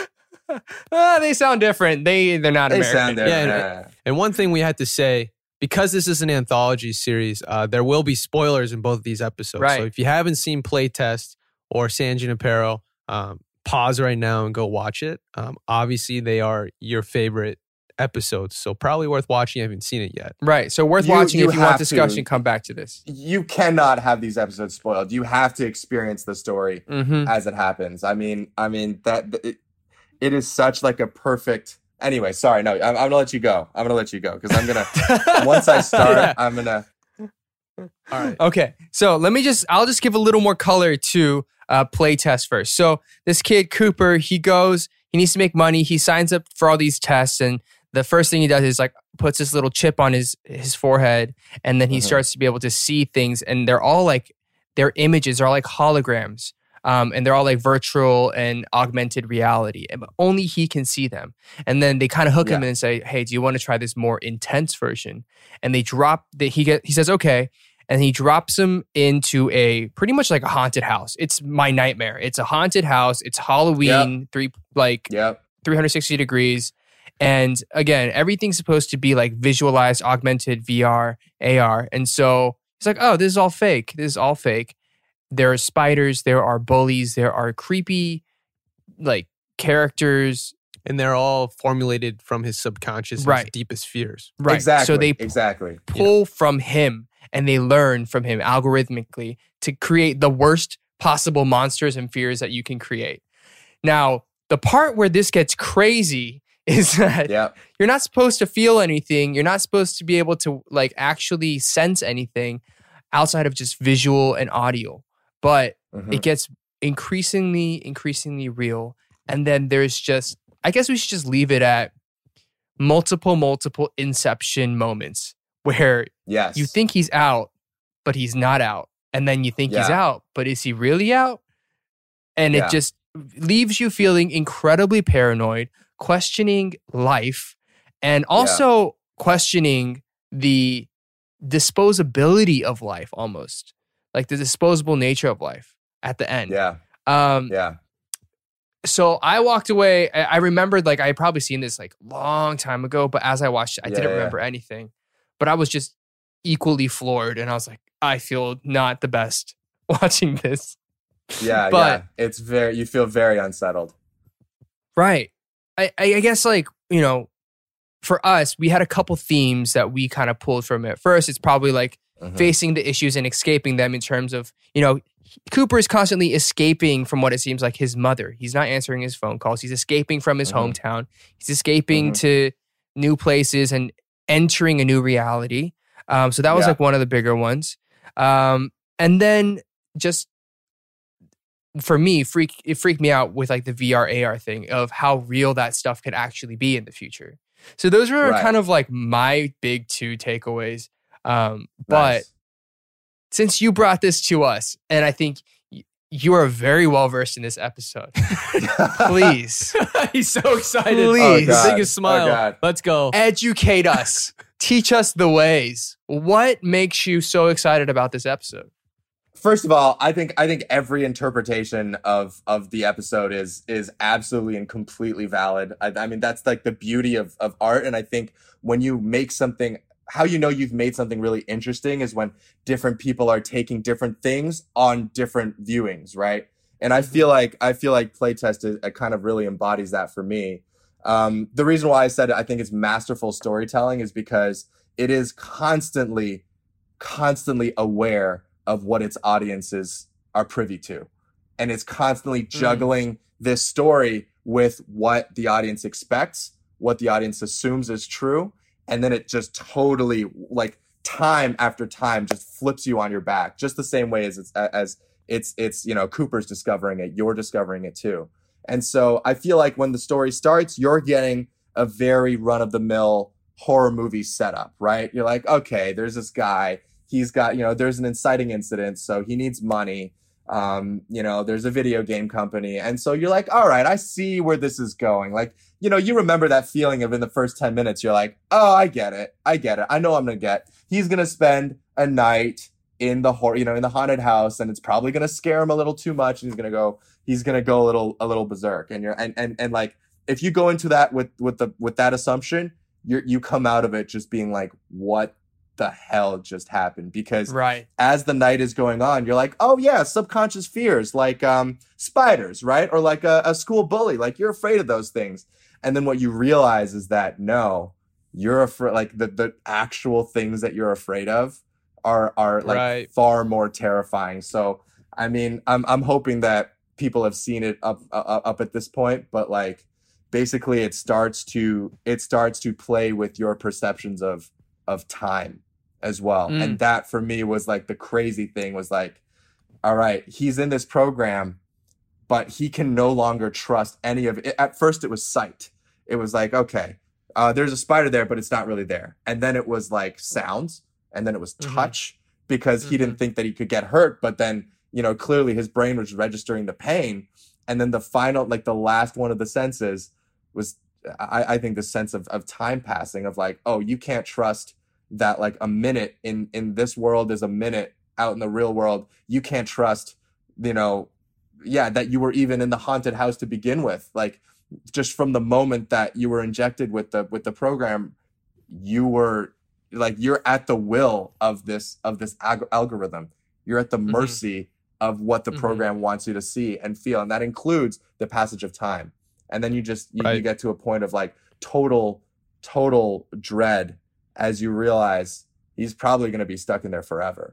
Ah, they sound different. They they're not they American. sound there. Yeah, Yeah, And one thing we had to say, because this is an anthology series, uh, there will be spoilers in both of these episodes. Right. So if you haven't seen Playtest or San Junipero, um, pause right now and go watch it. Um, obviously, they are your favorite episodes, so probably worth watching if you haven't seen it yet. Right. So worth You- watching you if you want have to. discussion. Come back to this. You cannot have these episodes spoiled. You have to experience the story Mm-hmm. as it happens. I mean, I mean that it, it is such like a perfect. Anyway, sorry, no, I'm, I'm gonna let you go. I'm gonna let you go because I'm gonna once I start, Yeah. I'm gonna. All right. Okay, so let me just, I'll just give a little more color to uh, Playtest first. So this kid, Cooper, he goes, he needs to make money. He signs up for all these tests. And the first thing he does is like puts this little chip on his, his forehead. And then he Mhm. starts to be able to see things. And they're all like, their images are like holograms. Um, and they're all like virtual and augmented reality. And but only he can see them. And then they kind of hook him Yeah. in and say, hey, do you want to try this more intense version? And they drop, the, he get, he says, okay. And he drops him into a pretty much like a haunted house. It's my nightmare. It's a haunted house. It's Halloween, three like Yep. three hundred sixty degrees. And again, everything's supposed to be like visualized, augmented V R, A R. And so he's like, oh, this is all fake. This is all fake. There are spiders. There are bullies. There are creepy like characters. And they're all formulated from his subconscious, and Right. his deepest fears. Right. Exactly. So they exactly. pull from him and they learn from him algorithmically to create the worst possible monsters and fears that you can create. Now, the part where this gets crazy is that Yep. you're not supposed to feel anything. You're not supposed to be able to like actually sense anything outside of just visual and audio. But Mhm. it gets increasingly, increasingly real. And then there's just, I guess we should just leave it at multiple, multiple inception moments where Yes. you think he's out, but he's not out. and then you think he's Yeah. out, but is he really out? And Yeah. it just leaves you feeling incredibly paranoid, questioning life, and also questioning the disposability of life, almost like the disposable nature of life at the end. Yeah. Um, Yeah. so I walked away. I I remembered, like, I had probably seen this like long time ago, but as I watched it, I Yeah, didn't yeah. remember anything. But I was just equally floored, and I was like, I feel not the best watching this. Yeah. But- yeah. It's very, you feel very unsettled. Right. I, I I guess, like, you know, for us, we had a couple themes that we kind of pulled from it. First, it's probably like Mhm. facing the issues and escaping them, in terms of, you know, Cooper is constantly escaping from what it seems like his mother. He's not answering his phone calls. He's escaping from his Mhm. hometown. He's escaping Mhm. to new places and entering a new reality. Um, so that was Yeah. like one of the bigger ones. Um, and then just for me, freak it freaked me out with like the V R A R thing of how real that stuff could actually be in the future. So those were Right. kind of like my big two takeaways. Um, but Nice. since you brought this to us, and I think y- you are very well versed in this episode, please He's so excited. Please. The Oh, God. biggest smile. Oh, God. Let's go. educate us. Teach us the ways. What makes you so excited about this episode? First of all, I think I think every interpretation of of the episode is is absolutely and completely valid. I, I mean, that's like the beauty of of art. And I think when you make something, how you know you've made something really interesting is when different people are taking different things on different viewings, right? And I feel like I feel like Playtest is, it kind of really embodies that for me. Um, the reason why I said I think it's masterful storytelling is because it is constantly, constantly aware of what its audiences are privy to. And it's constantly juggling this story with what the audience expects, what the audience assumes is true. And then it just totally, like, time after time just flips you on your back, just the same way as it's, as it's, it's, you know, Cooper's discovering it, you're discovering it too. And so I feel like when the story starts, you're getting a very run-of-the-mill horror movie setup, right? You're like, okay, there's this guy. He's got, you know, there's an inciting incident, so he needs money. Um, you know, there's a video game company. And so you're like, all right, I see where this is going. Like, you know, you remember that feeling of in the first ten minutes, you're like, oh, I get it. I get it. I know I'm going to get, he's going to spend a night in the horror, you know, in the haunted house, and it's probably going to scare him a little too much. And he's going to go, he's going to go a little, a little berserk. And you're, and, and, and like, if you go into that with, with the, with that assumption, you you come out of it just being like, what the hell just happened? Because Right. as the night is going on, you're like, oh yeah, subconscious fears like um spiders, right? Or like a, a school bully, like you're afraid of those things. And then what you realize is that no, you're afraid, like the, the actual things that you're afraid of are are like Right. far more terrifying. So I mean, I'm I'm hoping that people have seen it up up, up at this point, but like basically it starts to it starts to play with your perceptions of of time as well. Mm. And that for me was like the crazy thing was like, all right, he's in this program, but he can no longer trust any of it. At first it was sight. It was like, okay, uh, there's a spider there, but it's not really there. And then it was like sounds, and then it was Mhm. touch, because he Mhm. didn't think that he could get hurt, but then, you know, clearly his brain was registering the pain. And then the final, like the last one of the senses was, I, I think the sense of, of time passing, of like, oh, you can't trust that like a minute in, in this world is a minute out in the real world. You can't trust, you know, yeah, that you were even in the haunted house to begin with. Like just from the moment that you were injected with the, with the program, you were like, you're at the will of this, of this ag- algorithm. You're at the Mhm. mercy of what the Mhm. program wants you to see and feel. And that includes the passage of time. And then you just, you, you Right. get to a point of like total, total dread as you realize he's probably going to be stuck in there forever.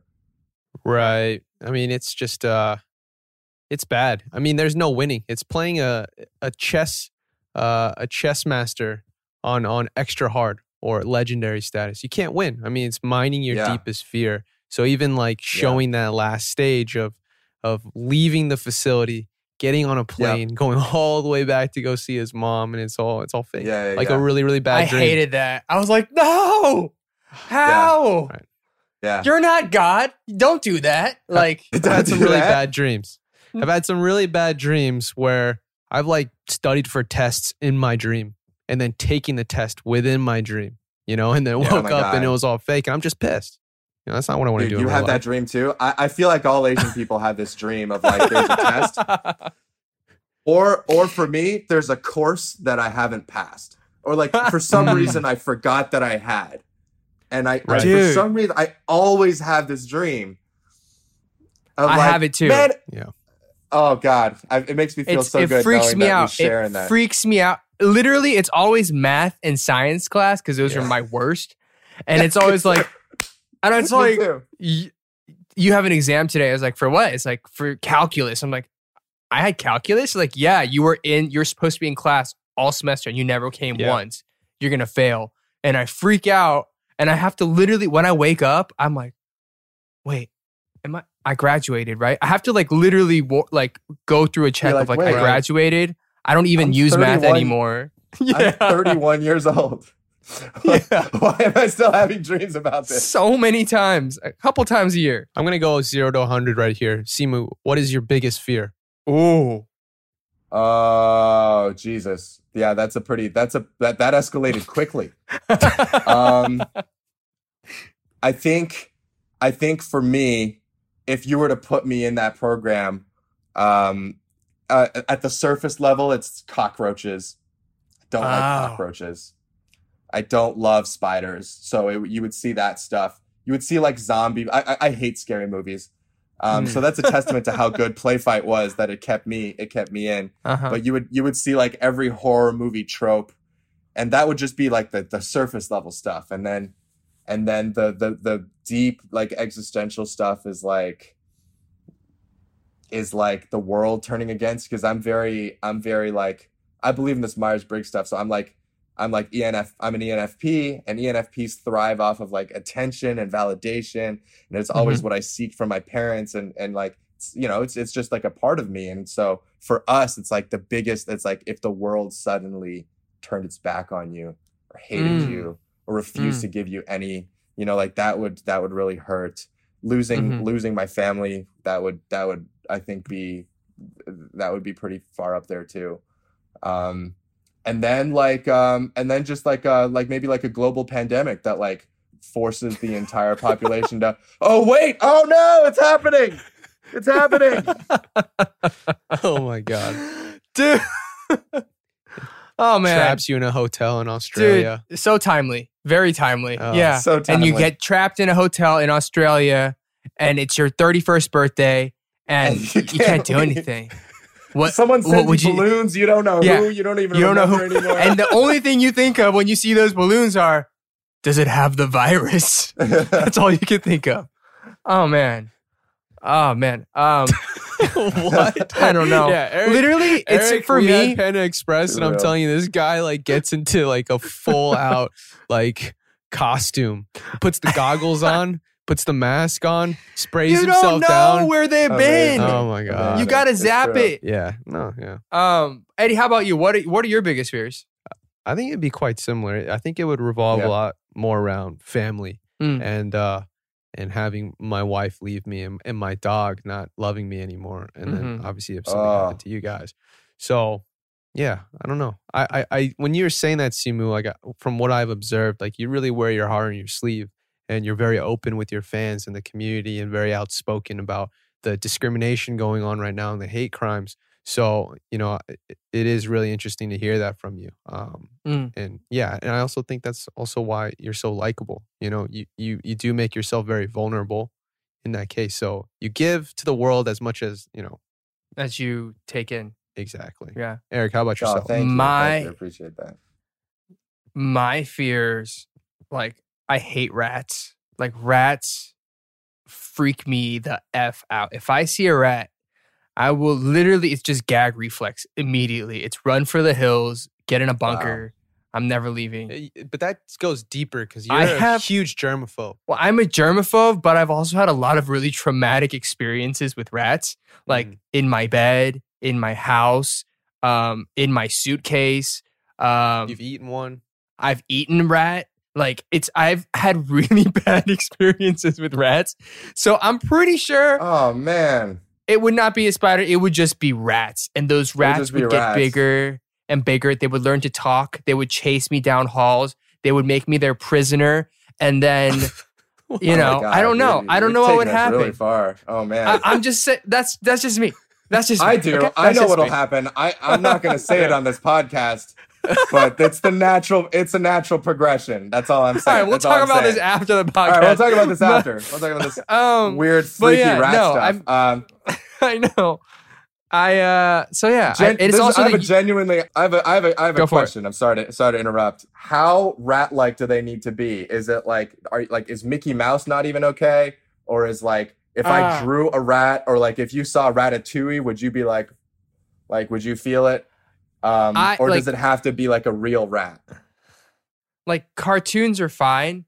Right. I mean, it's just uh it's bad. I mean, there's no winning. It's playing a a chess uh a chess master on on extra hard or legendary status. You can't win. I mean, it's mining your Yeah. deepest fear. So even like showing that last stage of of leaving the facility, getting on a plane, going all the way back to go see his mom, and it's all it's all fake. Yeah, yeah, like yeah. a really really bad I dream. hated that. I was like, no, how? Right. Yeah. You're not God. Don't do that. Like, I've had some do really that. bad dreams. I've had some really bad dreams where I've like studied for tests in my dream and then taking the test within my dream, you know, and then Yeah, oh woke my up and it God. was all fake and I'm just pissed. You know, that's not what I want to Dude, do. you in have real that life. dream too. I, I feel like all Asian people have this dream of like there's a test, or or for me, there's a course that I haven't passed, or like for some reason I forgot that I had, and I, I Right. for Dude. some reason I always have this dream. Of I like, have it too. Man, Yeah. oh God, I, it makes me feel It's, so it good freaks knowing me that out. we sharing It that. freaks me out. Literally, it's always math and science class because those are Yeah. my worst. And it's always like, I know it's Me like, too. you, you have an exam today. I was like, for what? It's like, for calculus. I'm like, I had calculus? Like, yeah, you were in, you're supposed to be in class all semester and you never came Yeah. once. You're going to fail. And I freak out and I have to literally, when I wake up, I'm like, wait, am I, I graduated, right? I have to like literally wo- like go through a check like, of like, wait. I graduated. I don't even I'm use math thirty-one anymore. I'm thirty-one years old. Yeah. Why am I still having dreams about this? So many times, a couple times a year. I'm going to go zero to one hundred right here. Simu, what is your biggest fear? Oh, Oh Jesus! Yeah, that's a pretty. That's a that that escalated quickly. Um, I think, I think for me, if you were to put me in that program, um, uh, at the surface level, it's cockroaches. I don't like Oh. cockroaches. I don't love spiders. So it, you would see that stuff. You would see like zombie. I I, I hate scary movies. Um, Hmm. so that's a testament to how good Play Fight was that it kept me it kept me in. uh-huh. But you would you would see like every horror movie trope, and that would just be like the the surface level stuff, and then and then the the the deep like existential stuff is like is like the world turning against, because I'm very I'm very like I believe in this Myers-Briggs stuff, so I'm like I'm like E N F I'm an E N F P, and E N F Ps thrive off of like attention and validation, and it's always what I seek from my parents, and and like you know it's it's just like a part of me. And so for us it's like the biggest, it's like if the world suddenly turned its back on you or hated Mm. you or refused Mm. to give you any, you know, like that would that would really hurt. Losing Mhm. losing my family, that would that would I think be that would be pretty far up there too. Um and then like um and then just like uh like maybe like a global pandemic that like forces the entire population to, oh wait, oh no, it's happening. It's happening. Oh my God. Dude. Oh man. Traps you in a hotel in Australia. Dude, so timely. Very timely. Oh, yeah. so And you timely. get trapped in a hotel in Australia and it's your thirty-first birthday and, And you you, can't can't do leave. anything. What Someone what sends would you you- balloons, you don't know Yeah. who, you don't even You don't know remember who- anymore. And the only thing you think of when you see those balloons are, does it have the virus? That's all you can think of. Oh man. Oh man. Um What? I don't know. Yeah, Eric- Literally, it's Eric, for we me. had Panda Express, and I'm Real. telling you, this guy like gets into like a full out like costume, puts the goggles on, puts the mask on, sprays You himself don't know down. where they've Amazing. been. Oh my God. You gotta It's zap true. it. Yeah, no, yeah. Um, Eddie, how about you? What are, what are your biggest fears? I think it'd be quite similar. I think it would revolve Yeah. a lot more around family Mm. and uh and having my wife leave me and, and my dog not loving me anymore. And then Mhm. obviously if something Oh. happened to you guys. So yeah, I don't know. I, I, I when you were saying that, Simu, like uh, from what I've observed, like you really wear your heart on your sleeve and you're very open with your fans and the community and very outspoken about the discrimination going on right now and the hate crimes. So, you know, it, it is really interesting to hear that from you. Um, Mm. and yeah, and I also think that's also why you're so likable. You know, you, you, you do make yourself very vulnerable in that case. So you give to the world as much as, you know, As you take in. exactly. Yeah. Eric, how about Oh, yourself? thank you. My- Thank you. I appreciate that. My fears, like, I hate rats. Like, rats freak me the F out. If I see a rat, I will literally, it's just gag reflex immediately. It's run for the hills, get in a bunker. I'm never leaving. Uh, But that goes deeper because you're I a have- huge germaphobe. Well, I'm a germaphobe, but I've also had a lot of really traumatic experiences with rats, like Mm. in my bed, in my house, um, in my suitcase. Um, You've eaten one. I've eaten a rat. Like it's I've had really bad experiences with rats. So I'm pretty sure Oh man. it would not be a spider, it would just be rats. And those would rats just be would get rats. bigger and bigger. They would learn to talk. They would chase me down halls. They would make me their prisoner. And then, you Oh my know, God, I don't know. you're- I don't you're know what would taking us happen. Really far. Oh man. I, I'm just saying that's that's just me. That's just me. I do. okay? I That's know just what'll me. happen. I, I'm not going to say it on this podcast, but it's the natural. It's a natural progression. That's all I'm All saying. right, we'll That's all talk I'm about this saying. after the podcast. All right, we'll talk about this But- after. We'll talk about this Um, weird, but freaky yeah, rat no, stuff. Um, I know. I uh. So yeah, I, gen- and it's this- also I have the, a genuinely. I have a. I have a. I have Go a for it. question. I'm sorry to. Sorry to interrupt. How rat-like do they need to be? Is it like? Are like? Is Mickey Mouse not even okay? Or is like? If I Ah. drew a rat, or like if you saw Ratatouille, would you be like? Like, would you feel it? Um, I- or like- does it have to be like a real rat? like cartoons are fine.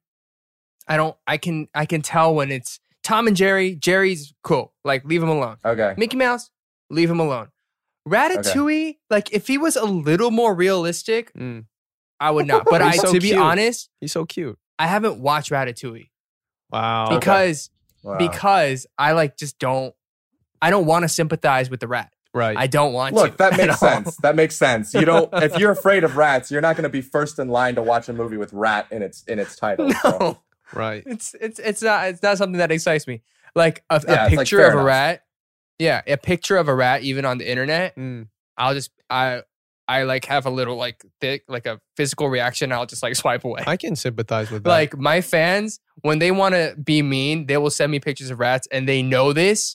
I don't. I can. I can tell when it's Tom and Jerry. Jerry's cool. Like leave him alone. Okay. Mickey Mouse, leave him alone. Ratatouille, like if he was a little more realistic, Mm. I would not. But I, He's so to be cute. honest, He's so cute. I haven't watched Ratatouille Wow. Okay. because Wow. because I like just don't. I don't want to sympathize with the rat. Right. I don't want Look, to. that at makes all. sense. That makes sense. You don't. If you're afraid of rats, you're not going to be first in line to watch a movie with rat in its in its title. so. No, right. it's it's it's not it's not something that excites me. Like a, Yeah, a it's like picture fair of a enough. rat. Yeah, a picture of a rat, even on the internet. Mm. I'll just I I like have a little like thick like a physical reaction. I'll just like swipe away. I can sympathize with that. Like my fans, when they want to be mean, they will send me pictures of rats, and they know this.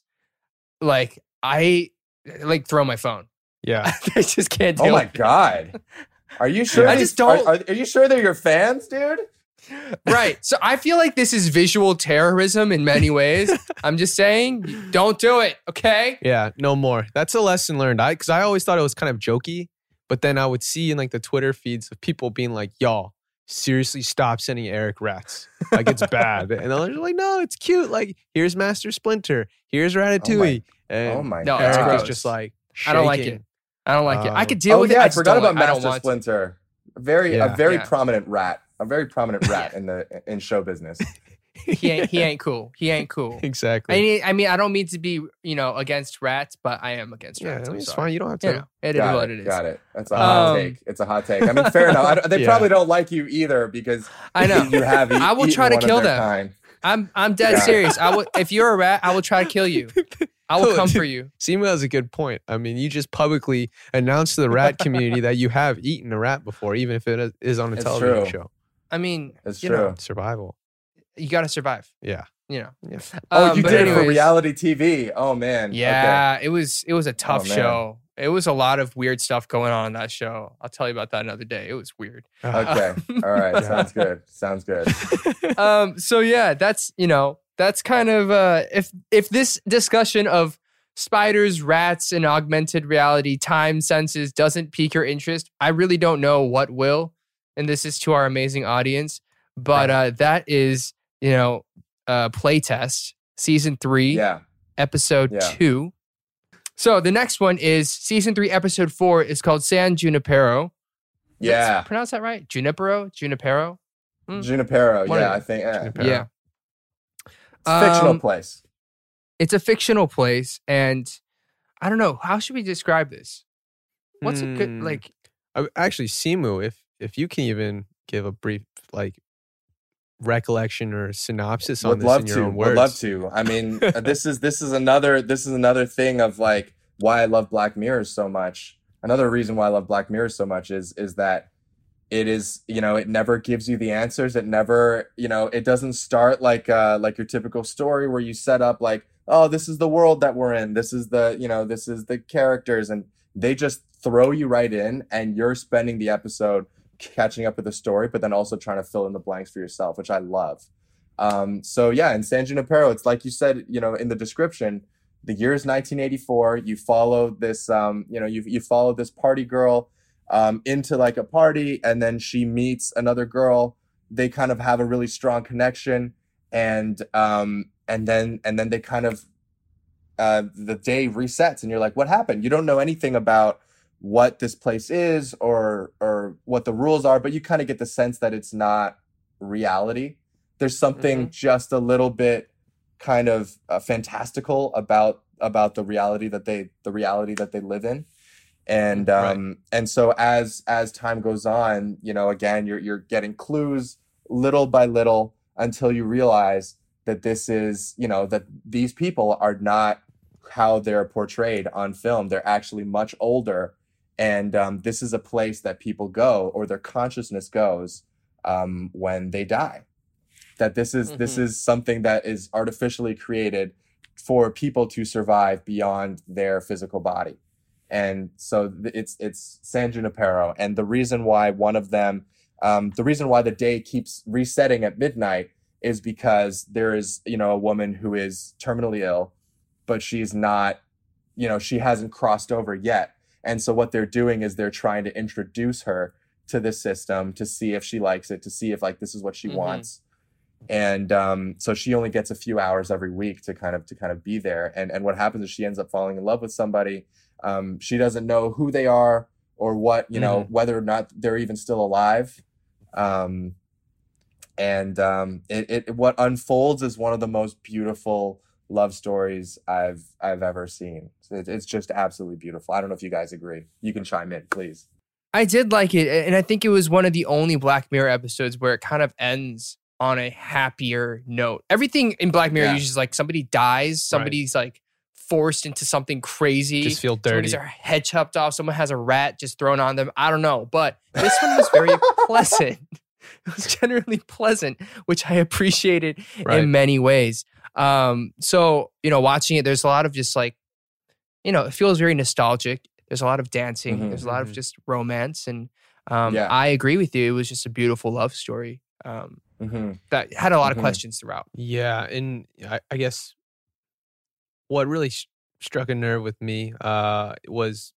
Like I like throw my phone. yeah. I just can't deal Oh my with god. Are you sure? I these- just don't- Are, are, are you sure they're your fans, dude? it. Right. So I feel like this is visual terrorism in many ways. I'm just saying, don't do it. Okay. Yeah, no more. That's a lesson learned. I because I always thought it was kind of jokey, but then I would see in like the Twitter feeds of people being like, "Y'all, seriously, stop sending Eric rats. Like it's bad." And they're like, "No, it's cute. Like here's Master Splinter. Here's Ratatouille." and Oh my No, god. it's Eric gross. is just like, I don't like shaking. it. I don't like it. I Um, could deal Oh with it. yeah, I just forgot don't about like- I don't Master want to. Splinter. Very Yeah. a very Yeah. prominent rat. A very prominent rat in the in show business. He ain't. He ain't cool. He ain't cool. Exactly. I mean, I mean, I don't mean to be, you know, against rats, but I am against yeah, rats. I I'm mean, it's sorry. fine. You don't have to. You know, it is Got what it, it is. Got it. That's a hot Um, take. It's a hot take. I mean, fair enough. I don't- they Yeah. probably don't like you either because I know. you have. E- I will eaten try to one of kill their them. kind. I'm I'm dead Yeah. serious. I will. If you're a rat, I will try to kill you. I will come for you. Simo has a good point. I mean, you just publicly announced to the rat community that you have eaten a rat before, even if it is on a It's television true. show. I mean, It's you true. know, Survival. you got to survive. Yeah. You know. Yeah. Oh, Um, you but did it for anyways, reality T V. Oh man. Okay. Yeah, it was it was a tough Oh, man. show. It was a lot of weird stuff going on in that show. I'll tell you about that another day. It was weird. Okay. All right. Yeah. Sounds good. Sounds good. um so yeah, that's you know that's kind of uh if if this discussion of spiders, rats, and augmented reality time senses doesn't pique your interest, I really don't know what will. And this is to our amazing audience, but uh that is you know uh playtest season three, Yeah. episode Yeah. two. So the next one is season three, episode four is called San Junipero. Did I Yeah. pronounce that right? Junipero, Junipero. Hmm. Junipero. One of Yeah. them. I think. Yeah. Junipero. Yeah. It's a fictional Um, place. It's a fictional place, and I don't know how should we describe this. What's a good Hmm. like? Uh, Actually, Simu, if if you can even give a brief like recollection or synopsis on Would this love in your to. own Would words. love to. I mean, uh, this is this is another this is another thing of like why I love Black Mirror so much. Another reason why I love Black Mirror so much is is that it is, you know, it never gives you the answers. It never, you know, it doesn't start like uh like your typical story where you set up like, oh, this is the world that we're in. This is the, you know, this is the characters, and they just throw you right in, and you're spending the episode catching up with the story, but then also trying to fill in the blanks for yourself, which I love. Um, so yeah, in San Junipero, it's like you said, you know, in the description, the year is nineteen eighty-four. You follow this, um, you know, you you follow this party girl um, into like a party, and then she meets another girl. They kind of have a really strong connection, and um, and then and then they kind of uh, the day resets, and you're like, what happened? You don't know anything about what this place is or or what the rules are, but you kind of get the sense that it's not reality. There's something Mm-hmm. just a little bit kind of uh, fantastical about about the reality that they the reality that they live in. And Right. um and so as as time goes on, you know, again, you're you're getting clues little by little until you realize that this is, you know, that these people are not how they're portrayed on film. They're actually much older, and um, this is a place that people go, or their consciousness goes, um, when they die. That this is this Mhm. is something that is artificially created for people to survive beyond their physical body. And so th- it's it's San Junipero, and the reason why one of them, um, the reason why the day keeps resetting at midnight is because there is, you know, a woman who is terminally ill, but she's not, you know, she hasn't crossed over yet. And so what they're doing is they're trying to introduce her to this system to see if she likes it, to see if like this is what she Mhm. wants. And um, so she only gets a few hours every week to kind of to kind of be there. And and what happens is she ends up falling in love with somebody. Um, she doesn't know who they are or what, you know, whether or not they're even still alive. Um, and um, it, it what unfolds is one of the most beautiful love stories I've I've ever seen. So it, it's just absolutely beautiful. I don't know if you guys agree. You can chime in, please. I did like it, and I think it was one of the only Black Mirror episodes where it kind of ends on a happier note. Everything in Black Mirror Yeah. usually is like somebody dies, somebody's like forced into something crazy. Just feel Someone gets dirty. their head chopped off. Someone has a rat just thrown on them. I don't know, but this one was very pleasant. It was generally pleasant, which I appreciated Right. in many ways. Um, so you know, watching it, there's a lot of just like, you know, it feels very nostalgic. There's a lot of dancing. Mhm. There's a lot of Mhm. just romance, and um, Yeah. I agree with you. It was just a beautiful love story um, Mm-hmm. that had a lot of Mhm. questions throughout. Yeah, and I, I guess what really sh- struck a nerve with me uh, was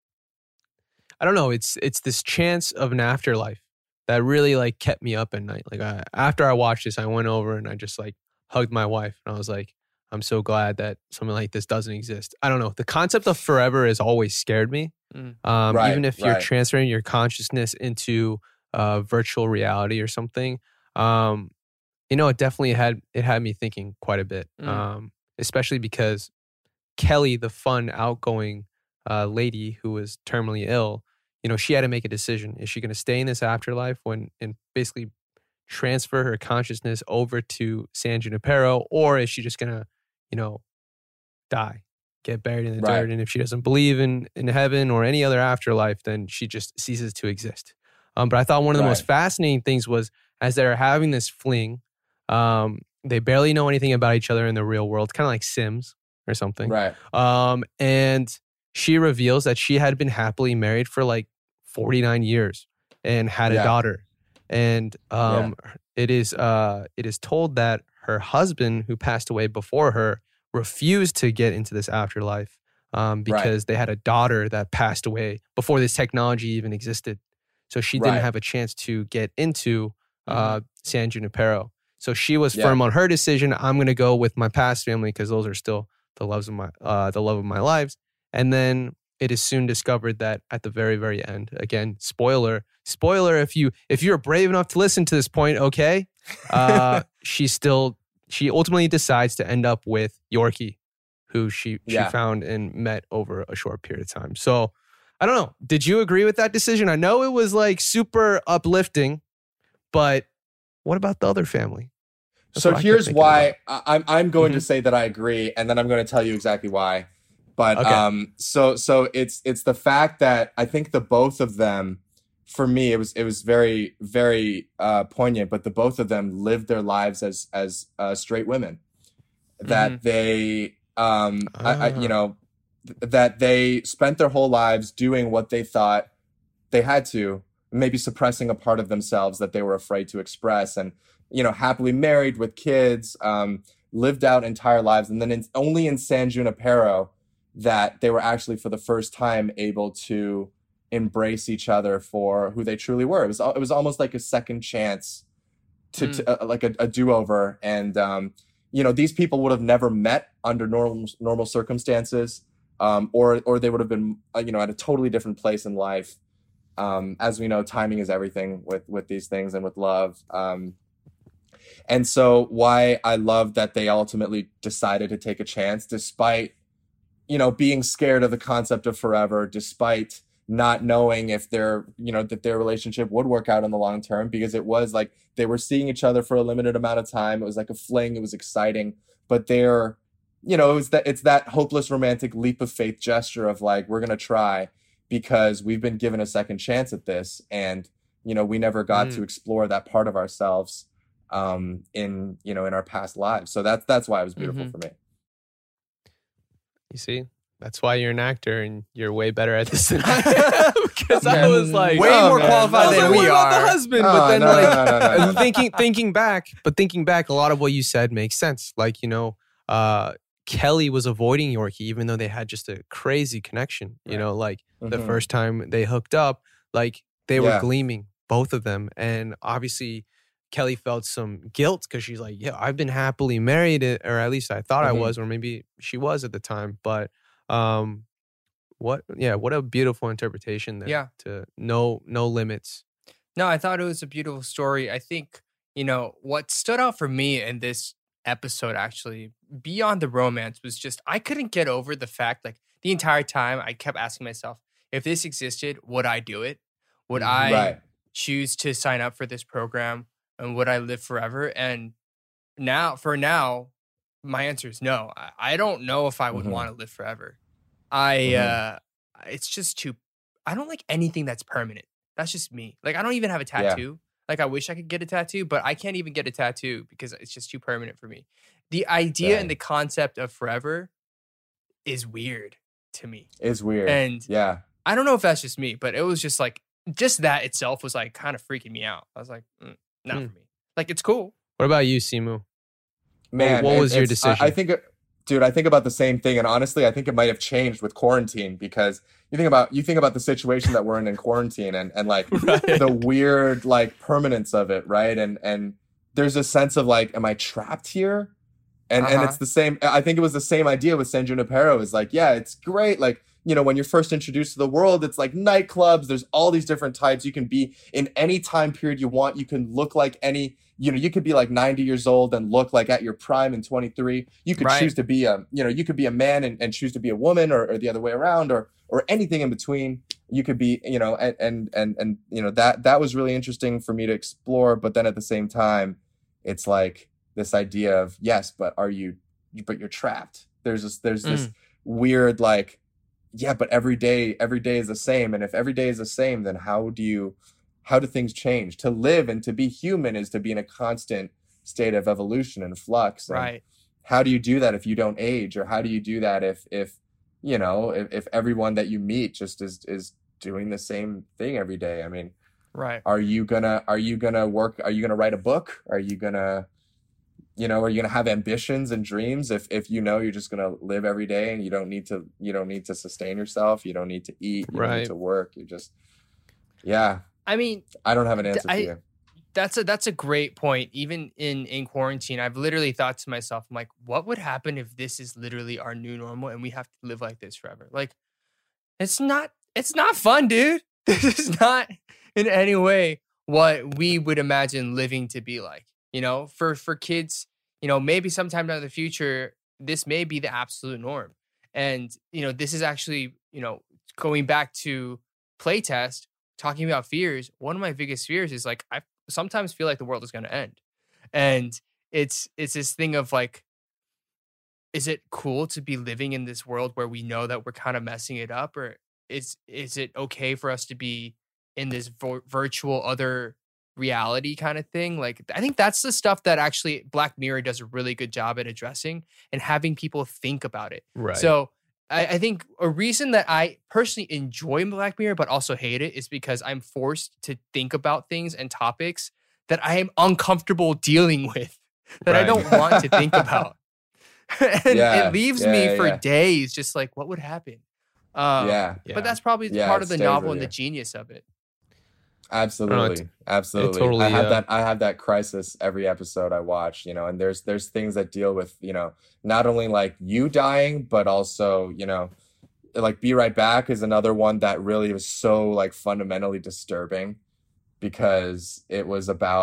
I don't know. It's it's this chance of an afterlife that really like kept me up at night. Like I, after I watched this, I went over and I just like hugged my wife, and I was like, I'm so glad that something like this doesn't exist. I don't know. The concept of forever has always scared me. Mm. Um, Right, even if you're right. transferring your consciousness into uh, virtual reality or something, um, you know, it definitely had it had me thinking quite a bit. Mm. Um, especially because Kelly, the fun, outgoing uh, lady who was terminally ill, you know, she had to make a decision. Is she going to stay in this afterlife when and basically transfer her consciousness over to San Junipero, or is she just going to, you know, die, get buried in the Right. dirt? And if she doesn't believe in in heaven or any other afterlife, then she just ceases to exist. Um, but I thought one of the most Right. fascinating things was as they're having this fling, um, they barely know anything about each other in the real world, kind of like Sims or something. Right. Um, and she reveals that she had been happily married for like forty-nine years and had a Yeah. daughter. And um, it is uh, it is told that her husband, who passed away before her, refused to get into this afterlife um, because they had a daughter that passed away before this technology even existed. So she didn't Right. have a chance to get into uh, San Junipero. So she was Yeah. firm on her decision. I'm going to go with my past family because those are still the loves of my uh, the love of my lives. And then it is soon discovered that at the very very end, again, spoiler, spoiler. If you if you're brave enough to listen to this point, okay, uh, she still she ultimately decides to end up with Yorkie, who she she Yeah. found and met over a short period of time. So I don't know. Did you agree with that decision? I know it was like super uplifting, but what about the other family? That's So what I kept here's thinking why I, I'm I'm going to Mhm. say that I agree, and then I'm going to tell you exactly why. But Okay. um, so so it's it's the fact that I think the both of them, for me, it was it was very very uh, poignant. But the both of them lived their lives as as uh, straight women. That Mhm. they um I, I Ah. you know th- that they spent their whole lives doing what they thought they had to, maybe suppressing a part of themselves that they were afraid to express, and you know, happily married with kids, um, lived out entire lives, and then it's only in San Junipero that they were actually for the first time able to embrace each other for who they truly were. It was al- it was almost like a second chance to, to uh, like a, a do-over, and um, you know, these people would have never met under normal normal circumstances, um, or or they would have been uh, you know, at a totally different place in life. Um, as we know, timing is everything with with these things and with love. Um, And so why I love that they ultimately decided to take a chance despite, you know, being scared of the concept of forever, despite not knowing if their, you know, that their relationship would work out in the long term, because it was like they were seeing each other for a limited amount of time. It was like a fling. It was exciting, but they're, you know, it was that it's that hopeless romantic leap of faith gesture of like, we're going to try because we've been given a second chance at this. And, you know, we never got Mm. to explore that part of ourselves um, in, you know, in our past lives. So that's, that's why it was beautiful Mhm. for me. You see, that's why you're an actor and you're way better at this than I am. Because I was like, way oh, more man. qualified I was than like, we what about are. the husband? Oh, but then no, like no, no, no, no, and no. thinking thinking back, but thinking back, a lot of what you said makes sense. Like, you know, uh, Kelly was avoiding Yorkie even though they had just a crazy connection. You Right. know, like the Mhm. first time they hooked up, like they were Yeah. gleaming, both of them. And obviously Kelly felt some guilt because she's like, yeah, I've been happily married, eh, or at least I thought I Mhm. was, or maybe she was at the time. But um, what, yeah, what a beautiful interpretation there. Yeah. To no, no limits. No, I thought it was a beautiful story. I think, you know, what stood out for me in this episode, actually, beyond the romance, was just I couldn't get over the fact, like, the entire time I kept asking myself, if this existed, would I do it? Would Mhm. I Right. choose to sign up for this program? And would I live forever? And now, for now, my answer is no. I, I don't know if I would Mhm. want to live forever. I, Mhm. uh, it's just too, I don't like anything that's permanent. That's just me. Like, I don't even have a Yeah. tattoo. Like, I wish I could get a tattoo, but I can't even get a tattoo because it's just too permanent for me. The idea Dang. and the concept of forever is weird to me. It's weird. And Yeah. I don't know if that's just me, but it was just like, just that itself was like kind of freaking me out. I was like, mm, not Hmm. for me. Like, it's cool. What about you, Simu? Man, what it- was your it's- I- I, decision? think, it- dude, I think about the same thing, and honestly, I think it might have changed with quarantine because you think about you think about the situation that we're in in quarantine, and and like Right. the weird like permanence of it, right? And and there's a sense of like, am I trapped here? And and Uh-huh. it's the same. I think it was the same idea with San Junipero. Is like, yeah, it's great. Like, you know, when you're first introduced to the world, it's like nightclubs. There's all these different types. You can be in any time period you want. You can look like any. You know, you could be like ninety years old and look like at your prime in twenty-three. You could Right. choose to be a, you know, you could be a man and, and choose to be a woman, or, or the other way around, or or anything in between. You could be, you know, and and and and you know that that was really interesting for me to explore. But then at the same time, it's like this idea of yes, but are you? But you're trapped. There's this. There's this weird like, yeah, but every day, every day is the same. And if every day is the same, then how do you? How do things change? To live and to be human is to be in a constant state of evolution and flux. And Right. how do you do that if you don't age? Or how do you do that if, if you know, if, if everyone that you meet just is, is doing the same thing every day? I mean, Right. are you gonna, are you gonna work? Are you gonna write a book? Are you gonna, you know, are you gonna have ambitions and dreams if, if you know you're just gonna live every day and you don't need to, you don't need to sustain yourself. You don't need to eat. You don't Right. need to work. You just, yeah. I mean, I don't have an answer I- for you. that's a that's a great point. Even in in quarantine, I've literally thought to myself, I'm like, what would happen if this is literally our new normal and we have to live like this forever? Like, it's not it's not fun, dude. This is not in any way what we would imagine living to be like. You know, for for kids, you know, maybe sometime down the future, this may be the absolute norm. And you know, this is actually, you know, going back to playtest, talking about fears. One of my biggest fears is like I sometimes feel like the world is going to end, and it's it's this thing of like, is it cool to be living in this world where we know that we're kind of messing it up, or is is it okay for us to be in this vo- virtual other reality kind of thing? Like, I think that's the stuff that actually Black Mirror does a really good job at addressing and having people think about it. Right. So I, I think a reason that I personally enjoy Black Mirror but also hate it is because I'm forced to think about things and topics that I am uncomfortable dealing with, that I Right. don't want to think about. And Yeah, it leaves yeah, me yeah, for yeah. days just like, what would happen? Um, yeah, Yeah. But that's probably Yeah, part it of the stays novel with and the you. genius of it. absolutely, absolutely. totally, I have uh, that. I have that crisis every episode I watch. You know, and there's there's things that deal with, you know, not only like you dying, but also, you know, like Be Right Back is another one that really was so like fundamentally disturbing because it was about,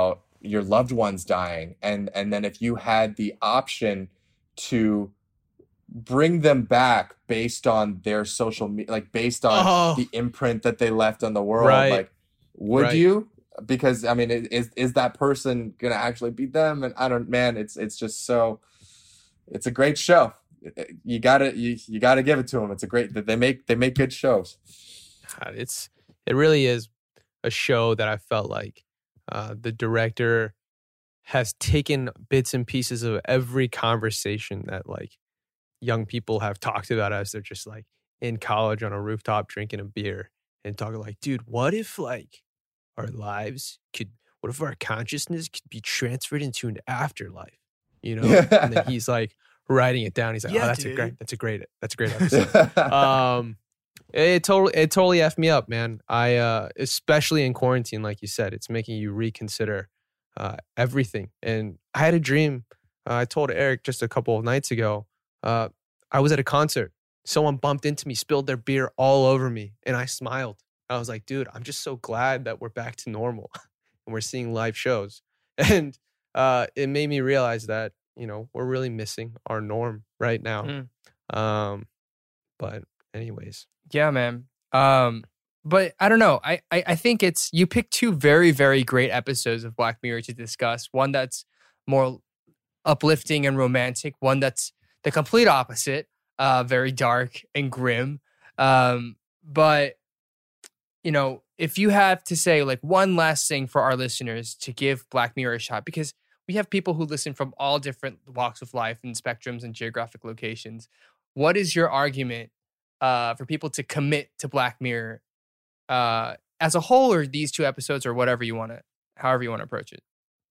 your loved ones dying, and and then if you had the option to bring them back based on their social media, like based on Oh. the imprint that they left on the world, Right. like would Right. you? Because I mean, i- is is that person gonna actually be them? And I don't, man, it's it's just so, it's a great show. You gotta you, you gotta give it to them. It's a great, they make they make good shows. God, it's it really is a show that I felt like uh, the director has taken bits and pieces of every conversation that like young people have talked about as they're just like in college on a rooftop drinking a beer and talking like, dude, what if like our lives could, what if our consciousness could be transferred into an afterlife, you know? And then he's like writing it down. He's like, Yeah, oh, that's dude. a great, that's a great, that's a great episode. um, it totally, it totally effed me up, man. I, uh, especially in quarantine, like you said, it's making you reconsider uh, everything. And I had a dream. Uh, I told Eric just a couple of nights ago. Uh, I was at a concert. Someone bumped into me, spilled their beer all over me, and I smiled. I was like, dude, I'm just so glad that we're back to normal and we're seeing live shows. And uh, it made me realize that, you know, we're really missing our norm right now. Mm. Um, but anyways. Yeah, man. Um, but I don't know. I, I I think it's, you picked two very, very great episodes of Black Mirror to discuss. One that's more uplifting and romantic. One that's the complete opposite, uh, very dark and grim. Um, but you know, if you have to say like one last thing for our listeners to give Black Mirror a shot, because we have people who listen from all different walks of life and spectrums and geographic locations. What is your argument uh, for people to commit to Black Mirror uh, as a whole, or these two episodes, or whatever you want to, however you want to approach it?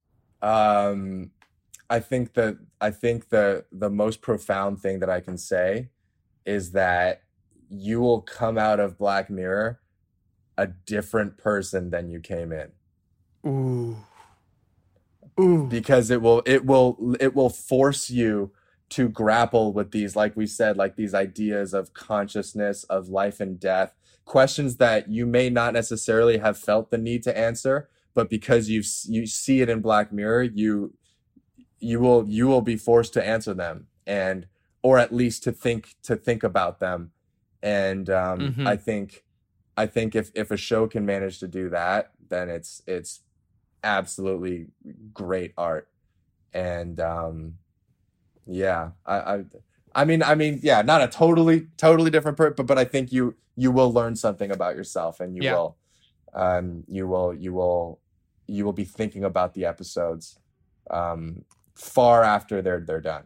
Um, I think that I think the the most profound thing that I can say is that you will come out of Black Mirror a different person than you came in. Ooh, ooh, Because it will it will it will force you to grapple with these, like we said, like these ideas of consciousness, of life and death, questions that you may not necessarily have felt the need to answer, but because you you see it in Black Mirror, you you will you will be forced to answer them, and or at least to think to think about them. And um, Mhm. I think I think if if a show can manage to do that, then it's it's absolutely great art. And um, yeah, I, I I mean I mean yeah, not a totally totally different per but but I think you you will learn something about yourself, and you Yeah. will um you will you will you will be thinking about the episodes um far after they're they're done.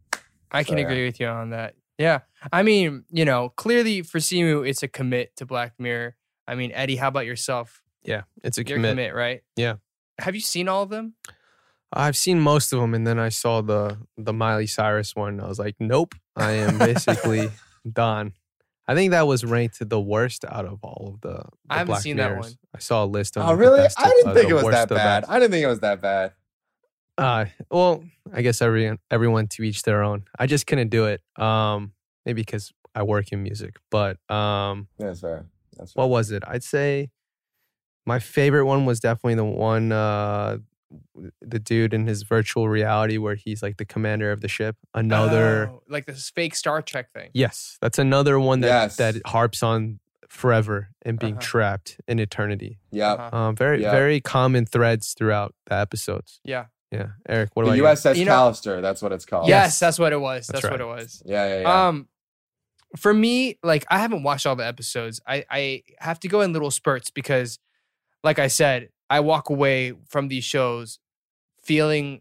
I can So, yeah. agree with you on that. Yeah. I mean, you know, clearly for Simu, it's a commit to Black Mirror. I mean, Eddie, how about yourself? Yeah, it's a You're a commit. commit, right? Yeah. Have you seen all of them? I've seen most of them, and then I saw the the Miley Cyrus one. I was like, nope, I am basically done. I think that was ranked the worst out of all of the, the I haven't Black seen that Mirrors. one. I saw a list of Oh the really? best I of- didn't uh, think the it was worst that of bad. best. I didn't think it was that bad. Uh, well, I guess every everyone to each their own. I just couldn't do it. Um, maybe because I work in music, but um, That's fair. That's fair. what was it? I'd say my favorite one was definitely the one, uh, the dude in his virtual reality where he's like the commander of the ship. Another, Oh, like this fake Star Trek thing. yes, that's another one that Yes. that harps on forever and being Uh-huh. trapped in eternity. Yep. Uh-huh. Um, very Yeah. very common threads throughout the episodes. Yeah. Yeah, Eric, what The about U you? S S You know- Callister, that's what it's called. Yes, Yes. that's what it was. That's That's, what right. it was. Yeah, yeah, yeah. Um, for me, like I haven't watched all the episodes. I I have to go in little spurts because, like I said, I walk away from these shows feeling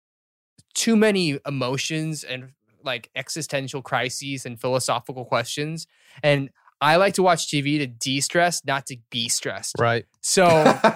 too many emotions and like existential crises and philosophical questions. And I like to watch T V to de-stress, not to be stressed. Right. So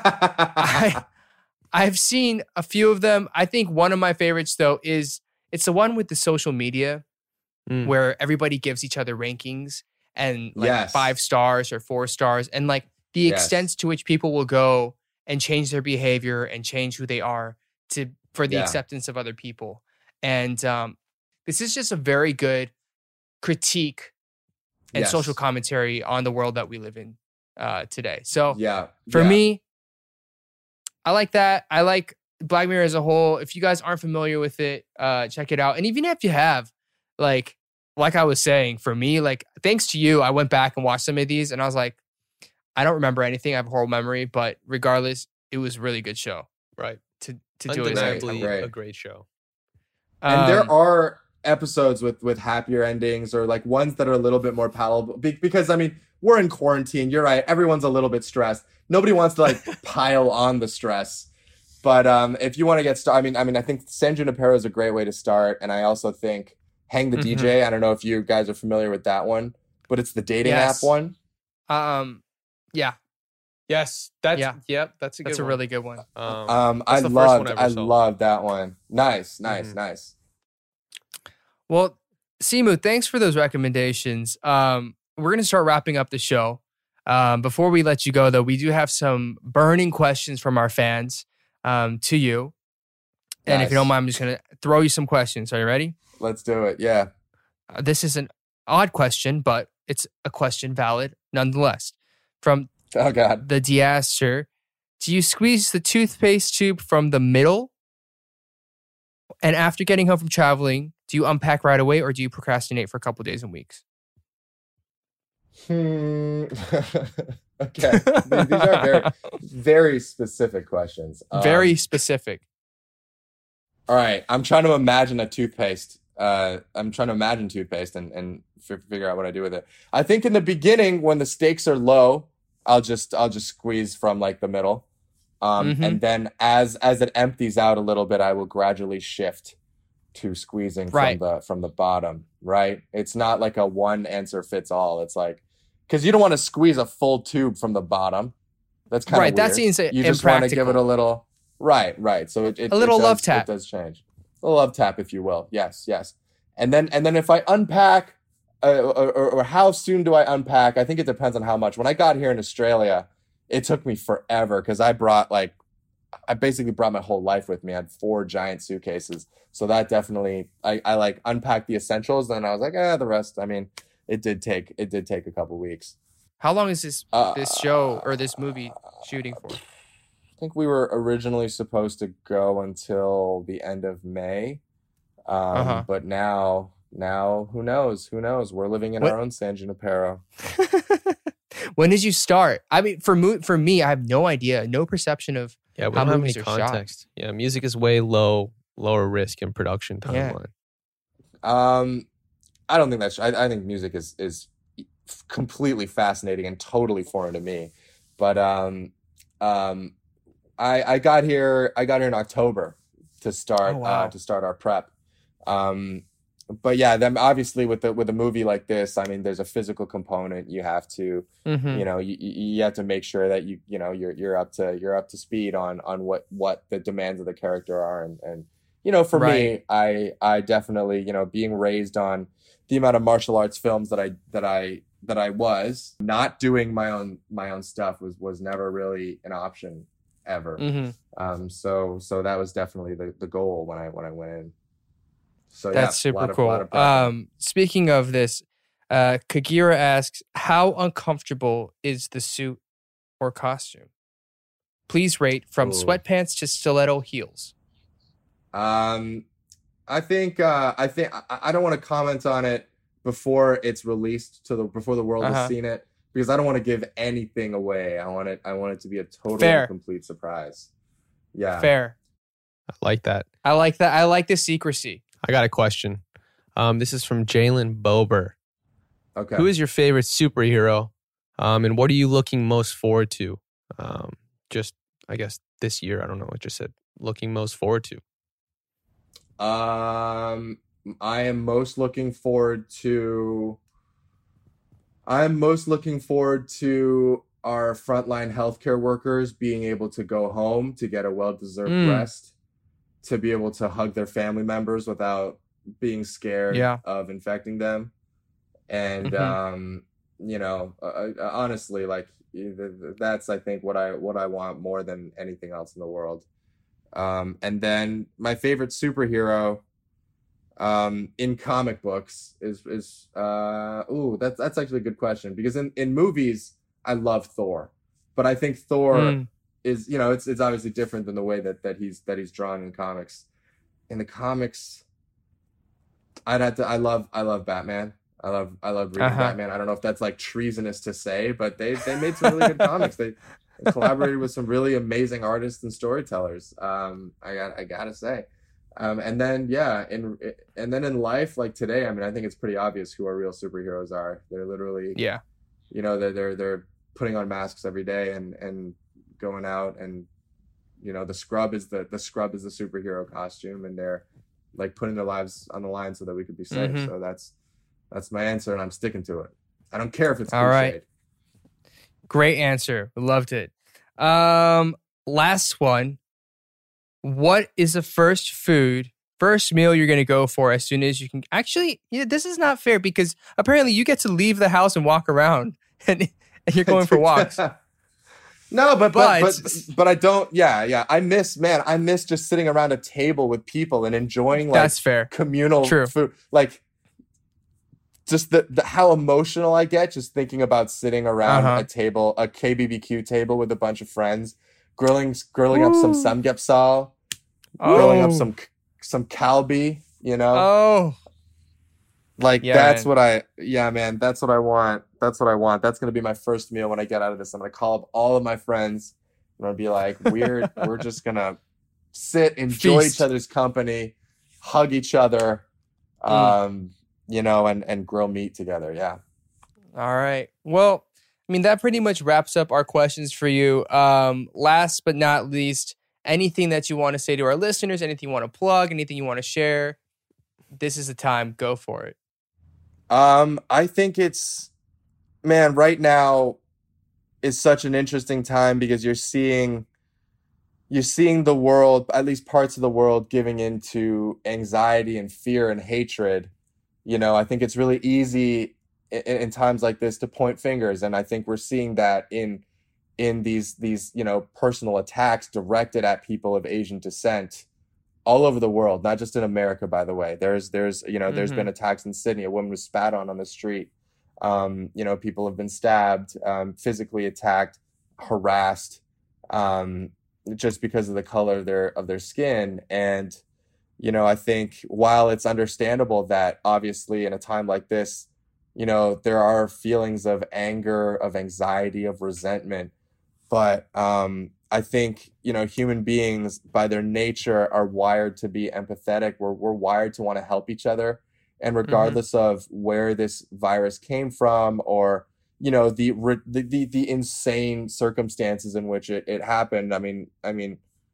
I I've seen a few of them. I think one of my favorites though is it's the one with the social media Mm. where everybody gives each other rankings and like Yes. five stars or four stars, and like the Yes. extent to which people will go and change their behavior and change who they are to for the Yeah. acceptance of other people. And um, this is just a very good critique and Yes. social commentary on the world that we live in uh, today. So Yeah. for yeah. me, I like that. I like Black Mirror as a whole, if you guys aren't familiar with it, uh, check it out. And even if you have, like, like I was saying, for me, like, thanks to you, I went back and watched some of these, and I was like, I don't remember anything. I have a horrible memory, but regardless, it was a really good show. Right. To to do it. Undeniably Right. a great show. And Um, there are episodes with with happier endings, or like ones that are a little bit more palatable. Be- because I mean, we're in quarantine. You're right. Everyone's a little bit stressed. Nobody wants to like pile on the stress. But um, if you want to get started, I mean, I mean, I think San Junipero is a great way to start. And I also think Hang the Mhm. D J. I don't know if you guys are familiar with that one, but it's the dating Yes. app one. um, yeah, Yes. That's Yeah. yep. That's a good that's a one. really good one. Um, Um, I that's the first one loved, I ever I saw. loved that one. Nice, nice, Mhm. nice. Well, Simu, thanks for those recommendations. Um, we're gonna start wrapping up the show. Um, before we let you go, though, we do have some burning questions from our fans um, to you. And if you Nice. don't mind, I'm just gonna throw you some questions. Are you ready? Let's do it. Yeah. Uh, this is an odd question, but it's a question valid nonetheless. From Oh God. the Diaster, do you squeeze the toothpaste tube from the middle? And after getting home from traveling, do you unpack right away, or do you procrastinate for a couple days and weeks? Hmm. Okay. These these are very, very specific questions. Um, Very specific. All right. I'm trying to imagine a toothpaste. Uh, I'm trying to imagine toothpaste and and f- figure out what I do with it. I think in the beginning, when the stakes are low, I'll just I'll just squeeze from like the middle, um, Mhm. and then as as it empties out a little bit, I will gradually shift to squeezing Right. from the from the bottom. Right. It's not like a one answer fits all. It's like, because you don't want to squeeze a full tube from the bottom. That's kind of Right, that seems You just want to give it impractical. a little. Right, right. So it, it A little it does, love tap. It does change. A little love tap, if you will. Yes, yes. And then and then if I unpack, uh, or, or, or how soon do I unpack? I think it depends on how much. When I got here in Australia, it took me forever because I brought like, I basically brought my whole life with me. I had four giant suitcases. So that definitely, I, I like unpacked the essentials. Then I was like, ah, the rest. I mean, it did take, it did take a couple weeks. How long is this Uh, this show or this movie shooting for? I think we were originally supposed to go until the end of May. Um, Uh-huh. But now, now, who knows? Who knows? We're living in What- our own San Junipero. When did you start? I mean, for mo- for me, I have no idea, no perception of. Yeah, we How don't have any movies are shot. context. Yeah, music is way low, lower risk in production Yeah. timeline. Um, I don't think that's. I, I think music is is completely fascinating and totally foreign to me. But um, um, I I got here. I got here in October to start Oh, wow. uh, to start our prep. Um, but yeah, then obviously with the with a movie like this, I mean, there's a physical component. You have to. Mhm. you know you, you you have to make sure that you you know you're you're up to you're up to speed on on what what the demands of the character are, and and you know for me Right. I I definitely, you know being raised on the amount of martial arts films that I that I that I was, not doing my own my own stuff was was never really an option ever. Mhm. Um so so that was definitely the the goal when I when I went in. So That's yeah, a super lot of- cool. lot of prepping. Um, speaking of this, uh, Kagira asks, "How uncomfortable is the suit or costume? Please rate from Ooh. sweatpants to stiletto heels." Um, I think uh, I think I, I don't want to comment on it before it's released to the before the world Uh-huh. has seen it, because I don't want to give anything away. I want it I want it to be a total Fair. and complete surprise. Yeah. Fair. I like that. I like that. I like the secrecy. I got a question. Um, this is from Jalen Bober. Okay. Who is your favorite superhero? Um, and what are you looking most forward to? Um, just, I guess, this year. I don't know. I just said looking most forward to. Um, I am most looking forward to. I am most looking forward to our frontline healthcare workers being able to go home to get a well-deserved Mm. rest, to be able to hug their family members without being scared Yeah. of infecting them, and Mhm. um, you know, uh, uh, honestly, like th- th- that's I think what I what I want more than anything else in the world. Um, and then my favorite superhero, um, in comic books is is uh, ooh, that's that's actually a good question, because in in movies I love Thor, but I think Thor Mm. is, you know, it's it's obviously different than the way that that he's that he's drawn in comics. In the comics, I'd have to. I love I love Batman. I love I love reading Uh-huh. Batman. I don't know if that's like treasonous to say, but they they made some really good comics. They, they collaborated with some really amazing artists and storytellers. Um, I got I gotta say. Um, and then yeah, in and then in life, like today, I mean, I think it's pretty obvious who our real superheroes are. They're literally, Yeah. you know, they're they're they're putting on masks every day and and going out, and you know, the scrub is the the scrub is the superhero costume, and they're like putting their lives on the line so that we could be safe. Mhm. So that's that's my answer, and I'm sticking to it. I don't care if it's All right. cliched. Great answer. Loved it. Um, last one. What is the first food, first meal you're going to go for as soon as you can? Actually, yeah, this is not fair because apparently you get to leave the house and walk around and, and you're going for walks. No, but but, But- but but I don't. Yeah, yeah. I miss, man. I miss just sitting around a table with people and enjoying like That's fair. communal True. food. Like just the, the how emotional I get just thinking about sitting around Uh-huh. a table, a K B B Q table with a bunch of friends, grilling grilling up some Ooh. samgyeopsal, Oh. grilling up some some kalbi. You know, Oh, like Yeah, that's man. what I. Yeah, man. That's what I want. That's what I want. That's gonna be my first meal when I get out of this. I'm gonna call up all of my friends. I'm gonna be like, we're we're just gonna sit, enjoy Feast. each other's company, hug each other, Mm. um, you know, and and grill meat together. Yeah. all right. Well, I mean, that pretty much wraps up our questions for you. Um, last but not least, anything that you want to say to our listeners, anything you want to plug, anything you want to share, this is the time. Go for it. Um, I think it's, man, right now is such an interesting time because you're seeing you're seeing the world, at least parts of the world, giving into anxiety and fear and hatred. You know, I think it's really easy in, in times like this to point fingers, and I think we're seeing that in in these these you know personal attacks directed at people of Asian descent all over the world, not just in America, by the way. There's there's you know there's Mhm. been attacks in Sydney. A woman was spat on on the street. Um, you know, people have been stabbed, um, physically attacked, harassed, um, just because of the color of their of their skin. And you know, I think while it's understandable that obviously in a time like this, you know, there are feelings of anger, of anxiety, of resentment, but um, I think, you know, human beings by their nature are wired to be empathetic. We're we're wired to want to help each other, and regardless of where this virus came from, or you know the re- the, the the insane circumstances in which it, it happened. I mean, I mean,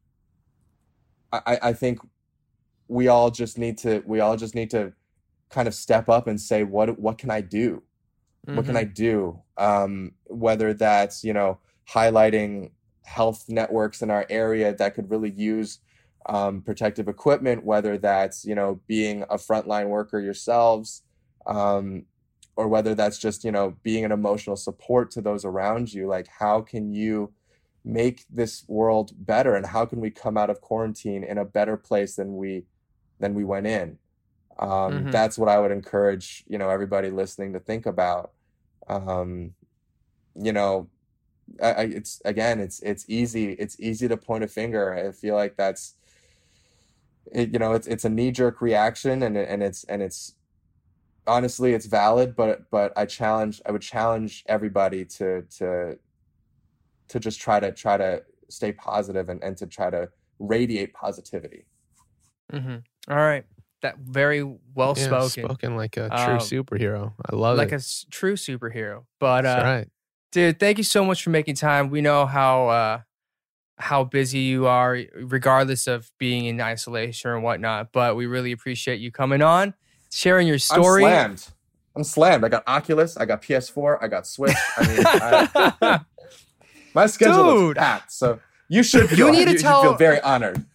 I I think we all just need to we all just need to kind of step up and say, what what can I do? What can I do? Um, whether that's, you know, highlighting health networks in our area that could really use um, protective equipment, whether that's, you know, being a frontline worker yourselves, um, or whether that's just, you know, being an emotional support to those around you. Like, how can you make this world better, and how can we come out of quarantine in a better place than we than we went in? Um, Mhm. That's what I would encourage, you know, everybody listening to think about. Um, you know, I, I, it's again, it's it's easy, it's easy to point a finger. I feel like that's, it, you know, it's it's a knee jerk reaction, and it- and it's and it's honestly it's valid, but but I challenge, I would challenge everybody to to to just try to try to stay positive, and and to try to radiate positivity. Mm-hmm. All right. That very well Yeah, spoken. spoken like a true Um, superhero. I love like it. a s- true superhero. But That's uh, right. dude, thank you so much for making time. We know how uh, how busy you are, regardless of being in isolation or whatnot. But we really appreciate you coming on, sharing your story. I'm slammed. I'm slammed. I got Oculus. I got P S four. I got Switch. I mean, I, my schedule Dude. is packed. So you should feel, You need to you should tell- feel very honored.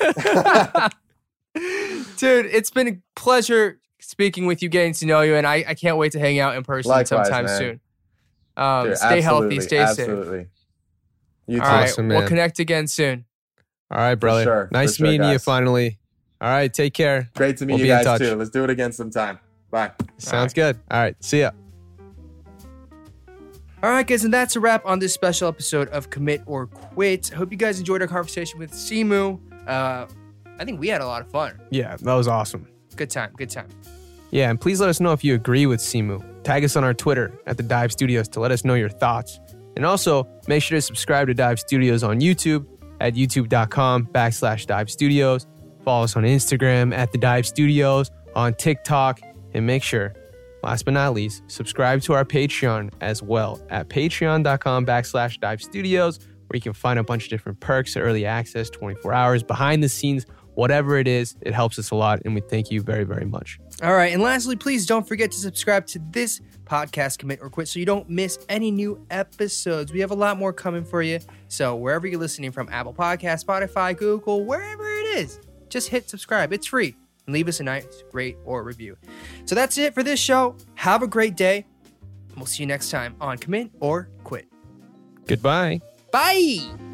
Dude, it's been a pleasure speaking with you, getting to know you, and I, I can't wait to hang out in person Likewise, sometime man. soon. Um, Dude, stay healthy, absolutely, stay safe. absolutely. You too. All right, Awesome, we'll man. connect again soon. All right, brother. sure, for Nice sure, meeting you guys. finally. All right, take care. Great to meet We'll you be in guys touch. too. Let's do it again sometime. Bye. Sounds good. All right, see ya. All right, guys, and that's a wrap on this special episode of Commit or Quit. I hope you guys enjoyed our conversation with Simu. Uh, I think we had a lot of fun. Yeah, that was awesome. Good time, good time. Yeah, and please let us know if you agree with Simu. Tag us on our Twitter at The Dive Studios to let us know your thoughts. And also, make sure to subscribe to Dive Studios on YouTube at youtube.com backslash Dive Studios. Follow us on Instagram at The Dive Studios, on TikTok, and make sure, last but not least, subscribe to our Patreon as well at patreon.com backslash Dive Studios, where you can find a bunch of different perks, early access, twenty-four hours, behind the scenes, whatever it is. It helps us a lot, and we thank you very, very much. All right, and lastly, please don't forget to subscribe to this podcast, Commit or Quit, so you don't miss any new episodes. We have a lot more coming for you. So wherever you're listening from, Apple Podcasts, Spotify, Google, wherever it is, just hit subscribe. It's free. And leave us a nice rate or review. So that's it for this show. Have a great day. And we'll see you next time on Commit or Quit. Goodbye. Bye.